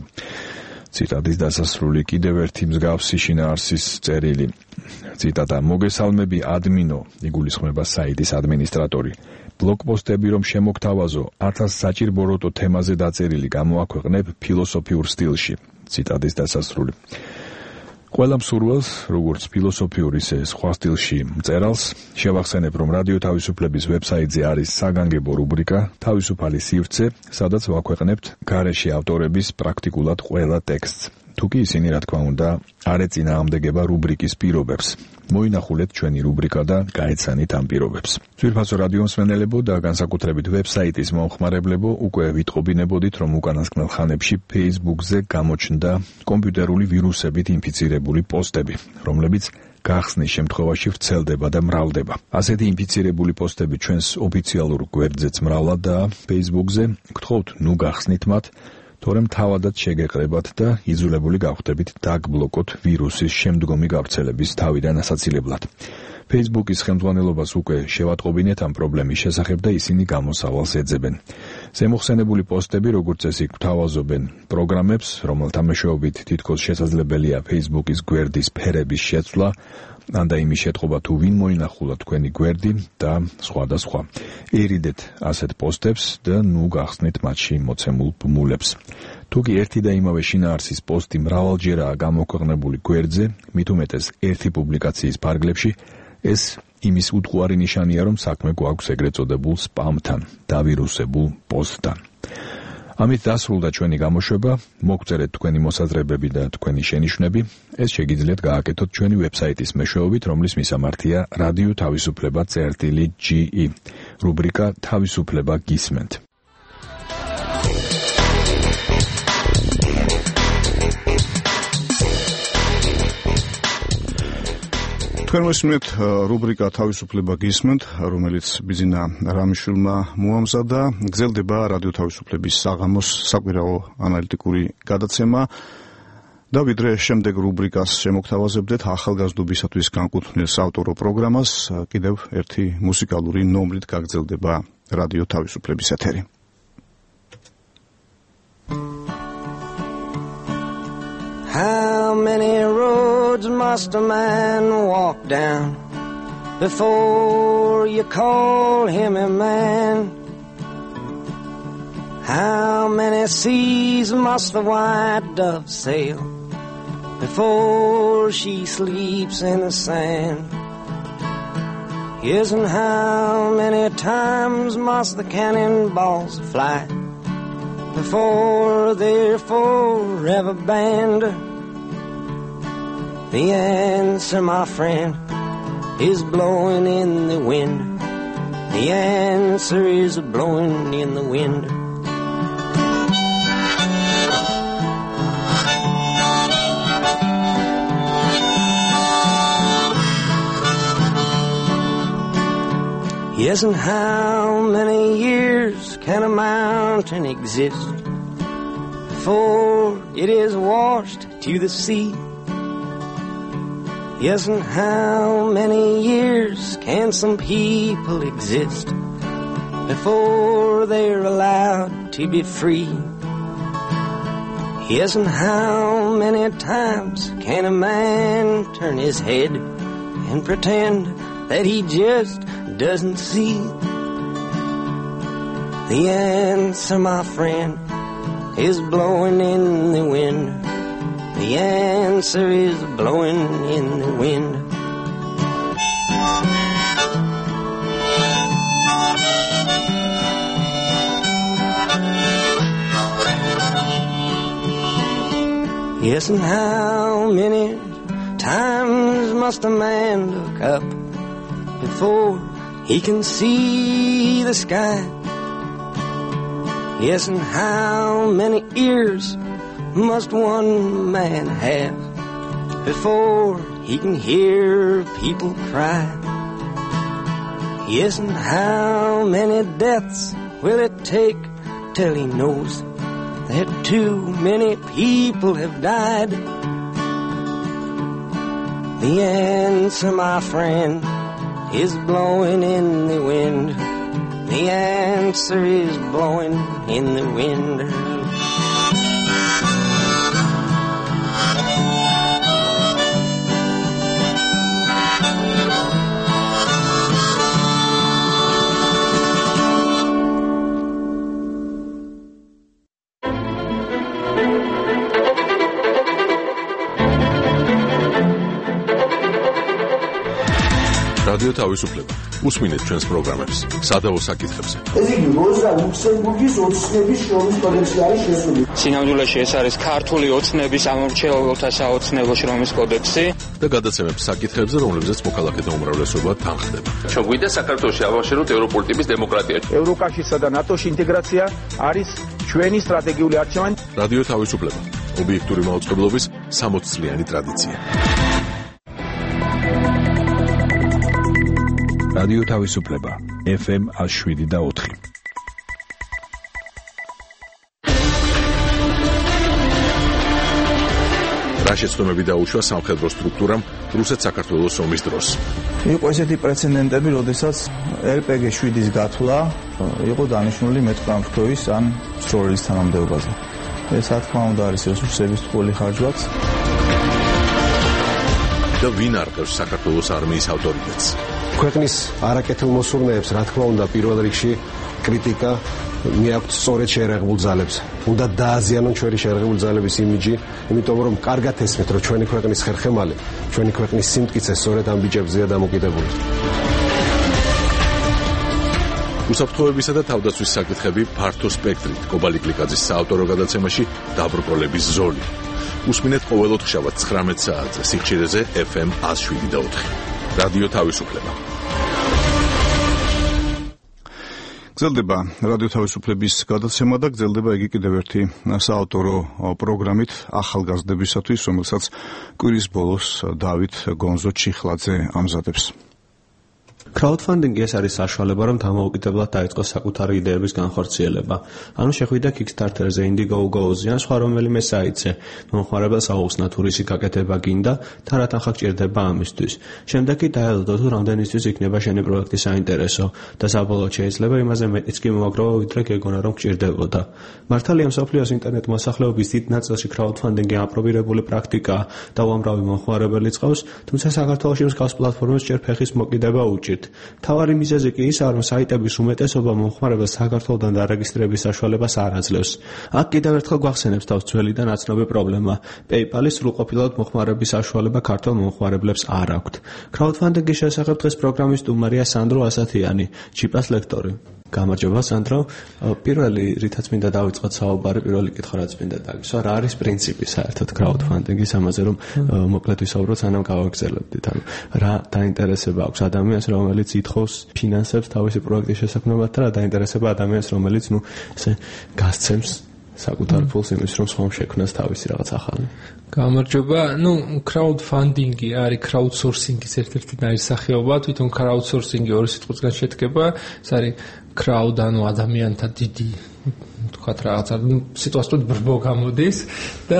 ციტატის დასასრული. კიდევ ერთი მსგავსი შინაარსის წერილი. ციტატა: მოგესალმები ადმინო, იგულისხმება საიტის ადმინისტრატორი. ბლოგპოსტები რომ შემოგთავაზო, ათას საჭირბოროტო თემაზე დაწერილი გამოაქვეყნებ ფილოსოფიურ სტილში. ციტატის დასასრული. ყველა მსურველს, როგორც ფილოსოფიურ ისე სხვა სტილში მწერალს, შევახსენებ, რომ რადიო თავისუფლების ვებსაიტზე არის საგანგებო რუბრიკა თავისუფალი სივრცე, სადაც ვაქვეყნებთ გარეშე ავტორების პრაქტიკულად ყველა ტექსტს. თუკი ისინი, რა თქმა უნდა, არ ეწინააღმდეგება რუბრიკის პირობებს. მოინახულეთ ჩვენი რუბრიკა და გაეცანით ამ პირობებს. ძვირფასო რადიო მსმენელებო და განსაკუთრებით ვებსაიტის მომხმარებლებო, უკვე ვიტყობინებოდით, რომ უკანასკნელ ხანებში Facebook-ზე გამოჩნდა კომპიუტერული ვირუსებით ინფიცირებული პოსტები, რომლებიც გახსნის შემთხვევაში ვრცელდება და მრავლდება. ასეთი ინფიცირებული პოსტები ჩვენს ოფიციალურ გვერდზეც მრავლად და Facebook-ზე, გთხოვთ, ნუ გახსნით მათ, თორემ თავადაც შეგეყრებათ და იძულებული გავხდებით დაგბლოკოთ ვირუსის შემდგომი გავრცელების თავიდან ასაცილებლად. Facebook-ის ხელმძღვანელობას უკვე შევატყობინეთ ამ პრობლემის შესახებ და ისინი გამოსავალს ეძებენ. ზემოხსენებული პოსტები, როგორც წესი, გვთავაზობენ პროგრამებს, რომელთა მეშვეობით თითქოს შესაძლებელია Facebook-ის გვერდის ფერების შეცვლა, ან და იმის შეტყობა თუ ვინ მოინახულა თქვენი გვერდი და სხვა და სხვა. ერიდეთ ასეთ პოსტებს და ნუ გახსნით მათში მოცემულ ბმულებს. თუკი ერთი და იმავე შინაარსის პოსტი მრავალჯერაა გამოქვეყნებული გვერდზე, მით უმეტეს ერთი პუბლიკაციის ფარგლებში, ეს იმის უტყუარი ნიშანია, რომ საქმე გვაქვს ეგრეთ წოდებულ სპამთან, დავირუსებულ პოსტთან. ამით დასრულდა ჩვენი გამოშვება, მოგწერეთ თქვენი მოსაზრებები და თქვენი შენიშვნები, ეს შეგიძლიათ გააკეთოთ ჩვენი ვებსაიტის მეშვეობით, რომლის მისამართია რადიო თავისუფლება წერტილი ჯი ი, რუბრიკა თავისუფლება გისმენთ. თქვენ მოსმენთ რუბრიკა თავისუფლება გისმენთ, რომელიც ბიზინა რამიშვილმა მოამზადა. გრძელდება რადიო თავისუფლების საღამოს საკვირაო ანალიტიკური გადაცემა და ვიდრე შემდეგ რუბრიკას შემოგთავაზებდეთ ახალგაზრდობისათვის განკუთვნილ საავტორო პროგრამას, კიდევ ერთი მუსიკალური ნომრით გაგრძელდება რადიო თავისუფლების ეთერი. How many roads must a man walk down before you call him a man? How many seas must the white dove sail before she sleeps in the sand? Yes, and how many times must the cannonballs fly before they're forever banned? The answer, my friend, is blowing in the wind. The answer is blowing in the wind. Yes, and how many years can a mountain exist before it is washed to the sea? Yes, and how many years can some people exist before they're allowed to be free? Yes, and how many times can a man turn his head and pretend that he just doesn't see? The answer, my friend, is blowing in the wind. The answer is blowing in the wind. Yes, and how many times must a man look up before he can see the sky? Yes, and how many ears must one man have before he can hear people cry? Yes, and how many deaths will it take till he knows that too many people have died? The answer, my friend, is blowing in the wind. The answer is blowing in the wind. რადიო თავისუფლება. უსმინეთ ჩვენს პროგრამებს სადავო საკითხებზე. ეს იგი როზა ლუქსემბურგის ოცნების შრომის კოდექსი არის შესული. სინამდვილეში ეს არის ქართული ოცნების ამომრჩეველთა საოცნებო შრომის კოდექსი და გადაცემებს საკითხებზე, რომლებზეც მოქალაქეთა უმრავლესობა თანხდება. ჩვენ გვინდა საქართველოში ავაშენოთ ევროპული ტიპის დემოკრატია. ევროკავშირსა და ნატოში ინტეგრაცია არის ჩვენი სტრატეგიული არჩევანი. რადიო თავისუფლება. ობიექტური მაუწყებლობის სამოც წლიანი ტრადიცია. რადიო თავისუფლება ეფ ემ ათს შვიდი და ოთხი. რა შეცდომები დაუშვა სამხედრო სტრუქტურამ რუსეთ-საქართველოს ომის დროს? იყო ესეთი პრეცედენტები, როდესაც ელ პე გი შვიდის გათვლა იყო დანიშნული მეტყამფრთოის ან სროლის თანამდებობაზე. ეს რა თქმა უნდა არის რესურსების თბილი ხარჯვაც. და ვინ არყევს საქართველოს არმიის ავტორიტეტს? ქვეყნის არაკეთილ მოსურნეებს, რა თქმა უნდა, პირველ რიგში კრიტიკა მიაქვთ სწორედ შეერაღებულ ძალებს. უნდა დააზიანონ ჩვენი შეერაღებული ძალების იმიჯი, იმიტომ რომ კარგად ესმით, რომ ჩვენი ქვეყნის ხერხემალი, ჩვენი ქვეყნის სიმტკიცე სწორედ ამ ბიჭებზეა დამოკიდებული. უსაფრთხოებისა და თავდაცვის საკითხები ფართო სპექტრით კობალი კლიკაძის საავტორო გადაცემაში დაბრკოლების ზოლი. უსმინეთ ყოველ ოთხშაბათს ცხრამეტ საათზე სიხშირეზე ეფ ემ εκατს შვიდი და ოთხი. რადიო თავისუფლება. გრძელდება რადიო თავისუფლების გადაცემა და გრძელდება იგი კიდევ ერთი საავტორო პროგრამით ახალგაზრდებისათვის, რომელსაც კვირის ბოლოს დავით გონზო ჩიხლაძე ამზადებს. Crowdfunding ეს არის საშუალება, რომ დამოუკიდებლად დაიწყოს საკუთარი იდეების განხორციელება. ანუ შეხვიდა Kickstarter-ზე, Indiegogo-ზე ან სხვა რომელიმე საიტზე. მომხმარებელს აუხსნა თუ რისი გაკეთება გინდა, თან რა თანხა გჭირდება ამისთვის. შემდეგ კი დაელოდო თუ რამდენისთვის იქნება შენი პროექტი საინტერესო და საბოლოოდ შეიძლება იმაზე მეტიც კი მოაგროვა, ვიდრე გეგონა რომ გჭირდებოდა. მართალია მსოფლიოს ინტერნეტ მოსახლეობის დიდ ნაწილში crowdfunding-ი აპრობირებული პრაქტიკაა და უამრავი მომხმარებელი წყავს, თუმცა საქართველოში მსგავს პლატფორმებს ჯერ ფეხის მოკიდება უჭირთ. თავარი მიზეზი კი ისაა, რომ საიტების უმეტესობა მომხმარებელს საქართველოდან დარეგისტრების საშუალებას არ აძლევს. აქ კიდევ ერთხელ გვახსენებს თავს ძველი და ნაცნობი პრობლემა. PayPal-ის სრულყოფილად მოხმარების საშუალება ქართულ მომხმარებლებს არ აქვთ. Crowdfunding-ის შესახებ დღეს პროგრამის სტუმარია სანდრო ასათიანი, ჯიპას ლექტორი. გამარჯობა სანდრო. პირველი რითაც მინდა დავიწყოთ საუბარი, პირველი კითხვა რაც მინდა დაგისვა, რა არის პრინციპი საერთოდ crowdfunding-ის, ამაზე რომ მოკლედ ვისაუბროთ, სანამ გავაგრძელებდით. ანუ რა დაინტერესება აქვს ადამიანს, რომელიც ითხოვს ფინანსებს თავისი პროექტის შესაქმნელად და რა დაინტერესება ადამიანს, რომელიც ნუ ესე გასცემს საკუთარ ფულს იმის რომ სხვამ შექმნას თავისი რაღაც ახალი. გამარჯობა. ნუ crowdfunding-ი არის crowdsourcing-ის ერთ-ერთი ნაირსახეობა, თვითონ crowdsourcing-ი ორი სიტყვისგან შედგება, ეს არის crowd ანუ ადამიანთა დიდი თქვათ რაღაცა სიტუაციურად ბრბო გამოდის და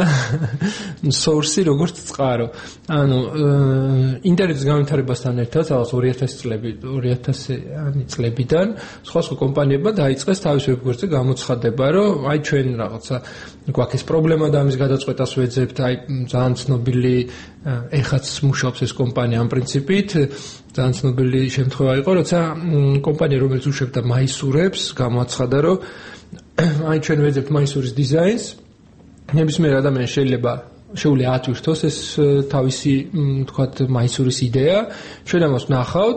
source-ი როგორც წყარო. ანუ ინტერნეტის განვითარებასთან ერთად რაღაც ორი ათასი წლები ორი ათასიანი წლებიდან სხვა სხვა კომპანიებმა დაიწყეს თავის ვებგვერდზე გამოცხადება, რომ აი ჩვენ რაღაცა გვაქვს ეს პრობლემა და ამის გადაწყვეტას ვეძებთ, აი ძალიან ცნობილი ეხაც მუშაობს ეს კომპანია ამ პრინციპით. ძალიან ცნობილი შემთხვევა იყო, როცა კომპანია რომელიც უშვებდა მაისურებს, გამოაცხადა, რომ აი ჩვენ ვეძებთ მაისურის დიზაინს, ნებისმიერ ადამიანს შეიძლება შეუძლია ათვირთოს ეს თავისი თქვათ მაისურის იდეა, ჩვენ ამას ვნახავთ,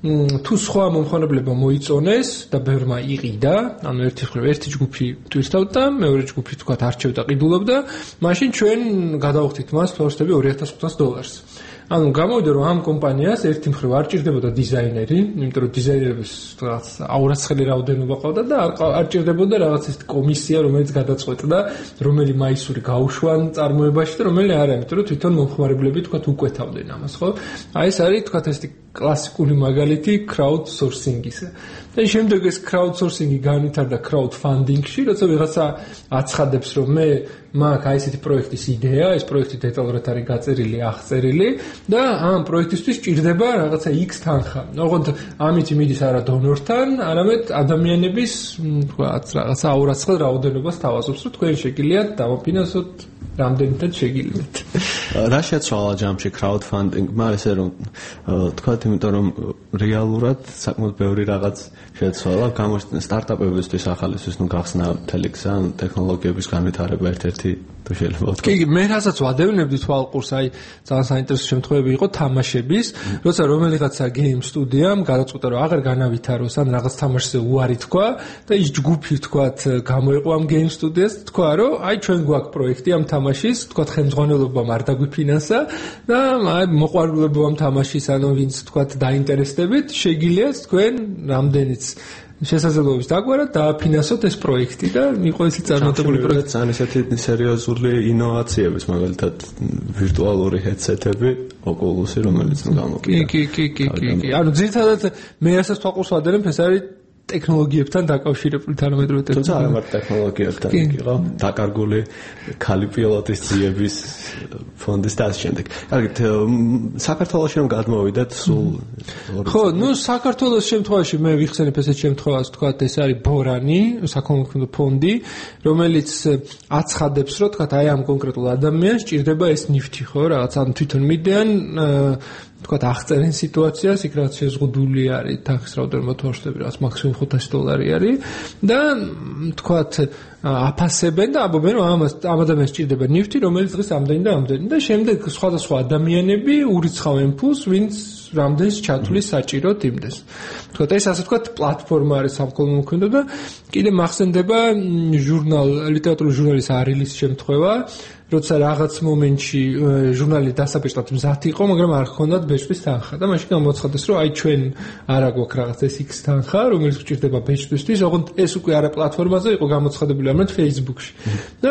თუ სხვა მომხმარებლებმა მოიწონეს და ბევრმა იყიდა, ანუ ერთი მხრივ ერთი ჯგუფი ტვირთავდა, მეორე ჯგუფი თქვათ არჩევდა, ყიდულობდა, მაშინ ჩვენ გადავხდით მას თვალსაჩინო ორი ათას ხუთას დოლარს. ანუ გამოვიდა რომ ამ კომპანიას ერთი მხრივ არ ჭირდებოდა დიზაინერი, იმიტომ რომ დიზაინერების რაღაც აურაცხელი რაოდენობა ყავდა და არ ჭირდებოდა რაღაც ეს კომისია, რომელიც გადაწყვეტდა რომელი მაისური გაუშვან წარმოებაში და რომელი არა, იმიტომ რომ თვითონ მომხმარებლები თქვათ უკვეთავდნენ ამას, ხო? აი ეს არის თქვათ ეს კლასიკური მაგალითი crowdsourcing-ისა. და შემდეგ ეს crowdsourcing-ი განვითარდა crowdfunding-ში, როცა ვიღაცა აცხადებს, რომ მე მაქვს აი ესეთი პროექტის იდეა, ეს პროექტი დეტალურად არის გაწერილი, აღწერილი და ამ პროექტისთვის ჭირდება რაღაცა X თანხა. ოღონდ ამით მიდის არა დონორთან, არამედ ადამიანების თქვათ რაღაცა აურაცხელ რაოდენობას თავაზობს, რომ თქვენ შეგიძლიათ დავაფინანსოთ რამდენითაც შეგიძლიათ. რა შეცვალა ჯამში crowdfunding-მა, ესე რომ თქვათ, იმიტომ რომ რეალურად საკმაოდ ბევრი რაღაც შეცვალა, გამოჩნდა სტარტაპებისთვის ახალისთვის, ნუ გახსნა მთელი გზა, ტექნოლოგიების განვითარება ერთ-ერთი თუ შეიძლება ვთქვა. კი, მე რასაც ვადევნებდი თვალყურს, აი ძალიან საინტერესო შემთხვევები იყო თამაშების, როცა რომელიღაცა game სტუდიამ გადაწყვიტა, რომ აღარ განავითაროს ან რაღაც თამაშზე უარი თქვა და ის ჯგუფი თქვათ გამოიყო ამ game სტუდიას, თქვა, რომ აი ჩვენ გვაქვს პროექტი ამ თამაშის, თქვათ ხელმძღვანელობამ არ დაგვიფინანსა და აი მოყვარულებო ამ თამაშის, ანუ ვინც თქვათ დაინტერესდებით, შეგიძლიათ თქვენ რამდენიც შესაძლებლობის დაგვარად დააფინანსოთ ეს პროექტი და იყო ეს წარმატებული პროექტი. ძალიან ესეთი სერიოზული ინოვაციების, მაგალითად ვირტუალური ჰედსეტები, Oculus-ი, რომელიც გამოკიდა. კი, კი, კი, კი, კი. ანუ ძირითადად მე რასაც თვალყურს ვადევნებ, ეს არის ტექნოლოგიებთან დაკავშირებული თანამედროვე ტექნოლოგია. თუმცა არა მარტო ტექნოლოგიებთან, იყო დაკარგული ქალი პილოტის ძიების ფონდის და ასე შემდეგ. კარგით, საქართველოში რომ გადმოვიდეთ სულ ხო, ნუ საქართველოს შემთხვევაში მე ვიხსენებ ესეთ შემთხვევას, თქვათ ეს არის ბორანი, საქონლო ფონდი, რომელიც აცხადებს, რომ თქვათ აი ამ კონკრეტულ ადამიანს ჭირდება ეს ნიფტი, ხო, რაღაც ან თვითონ მიდიან თქვათ აღწერენ სიტუაციას, იქ რაც შეზღუდული არის თანხის რაოდენობა თორშდები, რაც მაქსიმუმ ხუთასი დოლარი არის და თქვათ აფასებენ და ამბობენ რომ ამას ამ ადამიანს სჭირდება ნივთი, რომელიც დღეს ამდენი და ამდენი და შემდეგ სხვადასხვა ადამიანები ურიცხავენ ფულს, ვინც რამდენს ჩათვლის საჭიროდ იმდეს. თქვათ ეს ასე თქვათ პლატფორმა არის სამკოლო მოქმედება და კიდე მახსენდება ჟურნალ ლიტერატურული ჟურნალის არილის შემთხვევა, როცა რაღაც მომენტში ჟურნალი დასაბეჭდად მზად იყო, მაგრამ არ ჰქონდათ ბეჭდვის თანხა და მაშინ გამოცხადდეს, რომ აი ჩვენ არა გვაქვს რაღაც ეს X თანხა, რომელიც გვჭირდება ბეჭდვისთვის, ოღონდ ეს უკვე არა პლატფორმაზე იყო გამოცხადებული, არამედ Facebook-ში. და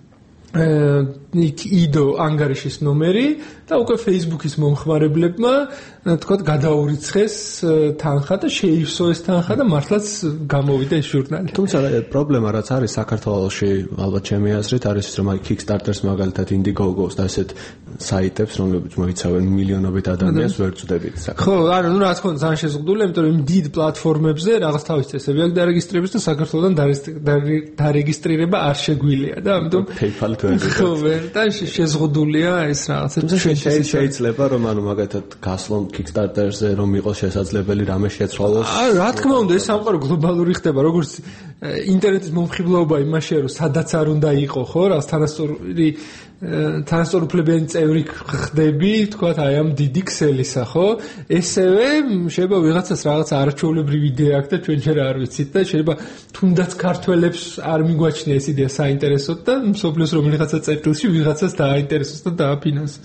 იქ იდო ანგარიშის ნომერი და უკვე Facebook-ის მომხმარებლებმა თქვათ გადაურიცხეს თანხა და შეივსო ეს თანხა და მართლაც გამოვიდა ეს ჟურნალი. თუმცა პრობლემა რაც არის საქართველოში, ალბათ ჩემი აზრით არის ის, რომ აი Kickstarter-ს მაგალითად Indiegogo-ს და ასეთ საიტებს, რომლებიც მოიცავენ მილიონობით ადამიანს ვერ წვდებით. ხო, არა, ნუ რა თქმა უნდა, ძალიან შეზღუდულია, იმიტომ რომ იმ დიდ პლატფორმებზე რაღაც თავის წესები აქვს დარეგისტრირების და საქართველოსთან დარეგისტრირება არ შეგვილია და ამიტომ PayPal-ით ვერ ხო, ვერ და შეზღუდულია ეს რაღაცა. შეიძლება რომ ანუ მაგათად გასვლონ Kickstarter-ზე რომ იყოს შესაძლებელი რამე შეცვალოს. აა რა თქმა უნდა ეს სამყარო გლობალური ხდება, როგორც ინტერნეტის მომხიბლაობა იმაშია რომ სადაც არ უნდა იყო, ხო, რაც თანასწორი თანასწორუფლებიანი წევრი ხდები, თქვათ აი ამ დიდი ქსელისა, ხო? ესევე შეიძლება ვიღაცას რაღაც არაჩვეულებრივი იდეა აქვს და ჩვენ შეიძლება არ ვიცით და შეიძლება თუნდაც ქართველებს არ მიგვაჩნია ეს იდეა საინტერესოდ და მსოფლიოს რომელიღაცა წერტილში ვიღაცას დააინტერესოს და დააფინანსოს.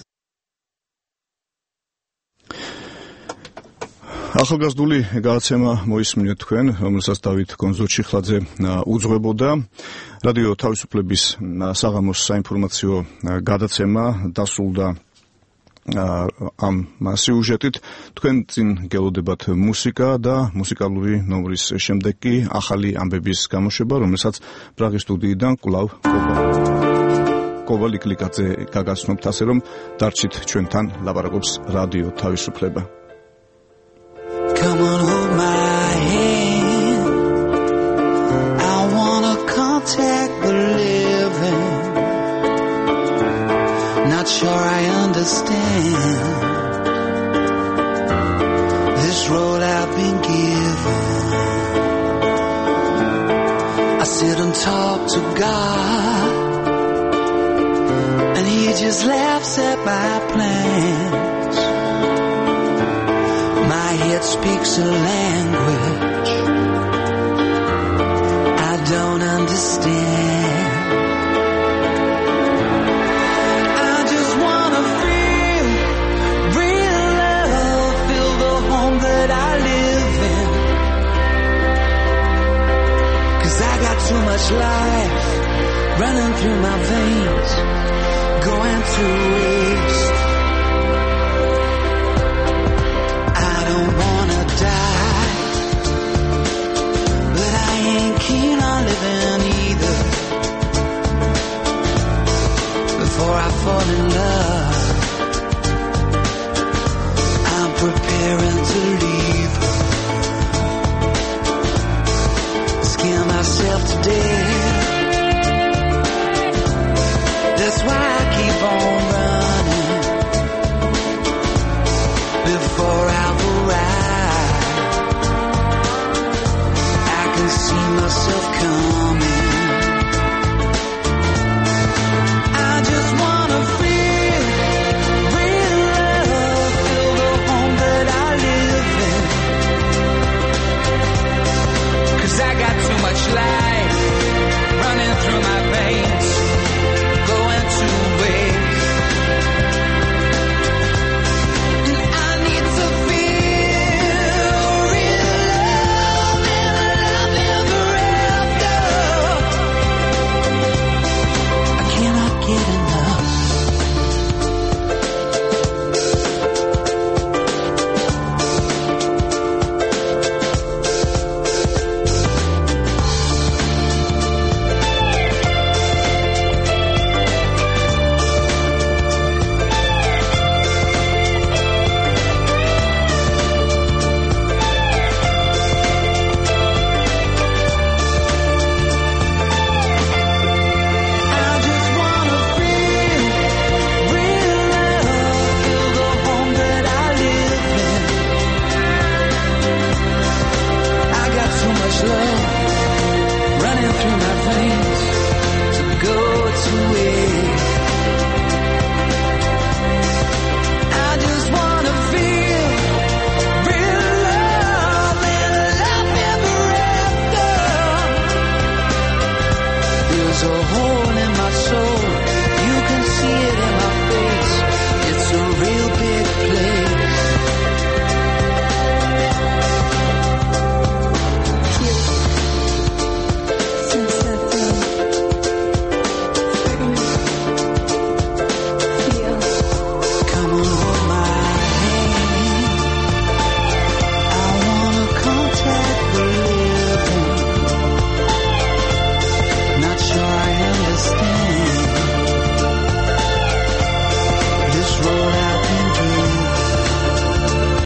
ახალგაზრდული გადაცემა მოისმინეთ თქვენ, რომელსაც დავით გონზურჩიხლაძე უძღვებოდა. რადიო თავისუფლების საღამოს საინფორმაციო გადაცემა დასრულდა ამ სიუჟეტით. თქვენ წინ გელოდებათ მუსიკა და მუსიკალური ნომრის შემდეგ კი ახალი ამბების გამოშვება, რომელსაც პრაღის სტუდიიდან კვლავ კოვალ იკლიკაძე გაგაცნობთ, ასე რომ დარჩით ჩვენთან, ლაპარაკობს რადიო თავისუფლება. Come on, hold my hand. I wanna contact the living. Not sure I understand this road I've been given. I sit and talk to God, and He just laughs at my plans. My head speaks a language I don't understand. I just wanna feel real love, feel the home that I live in. 'Cause I got too much life running through my veins, going to waste.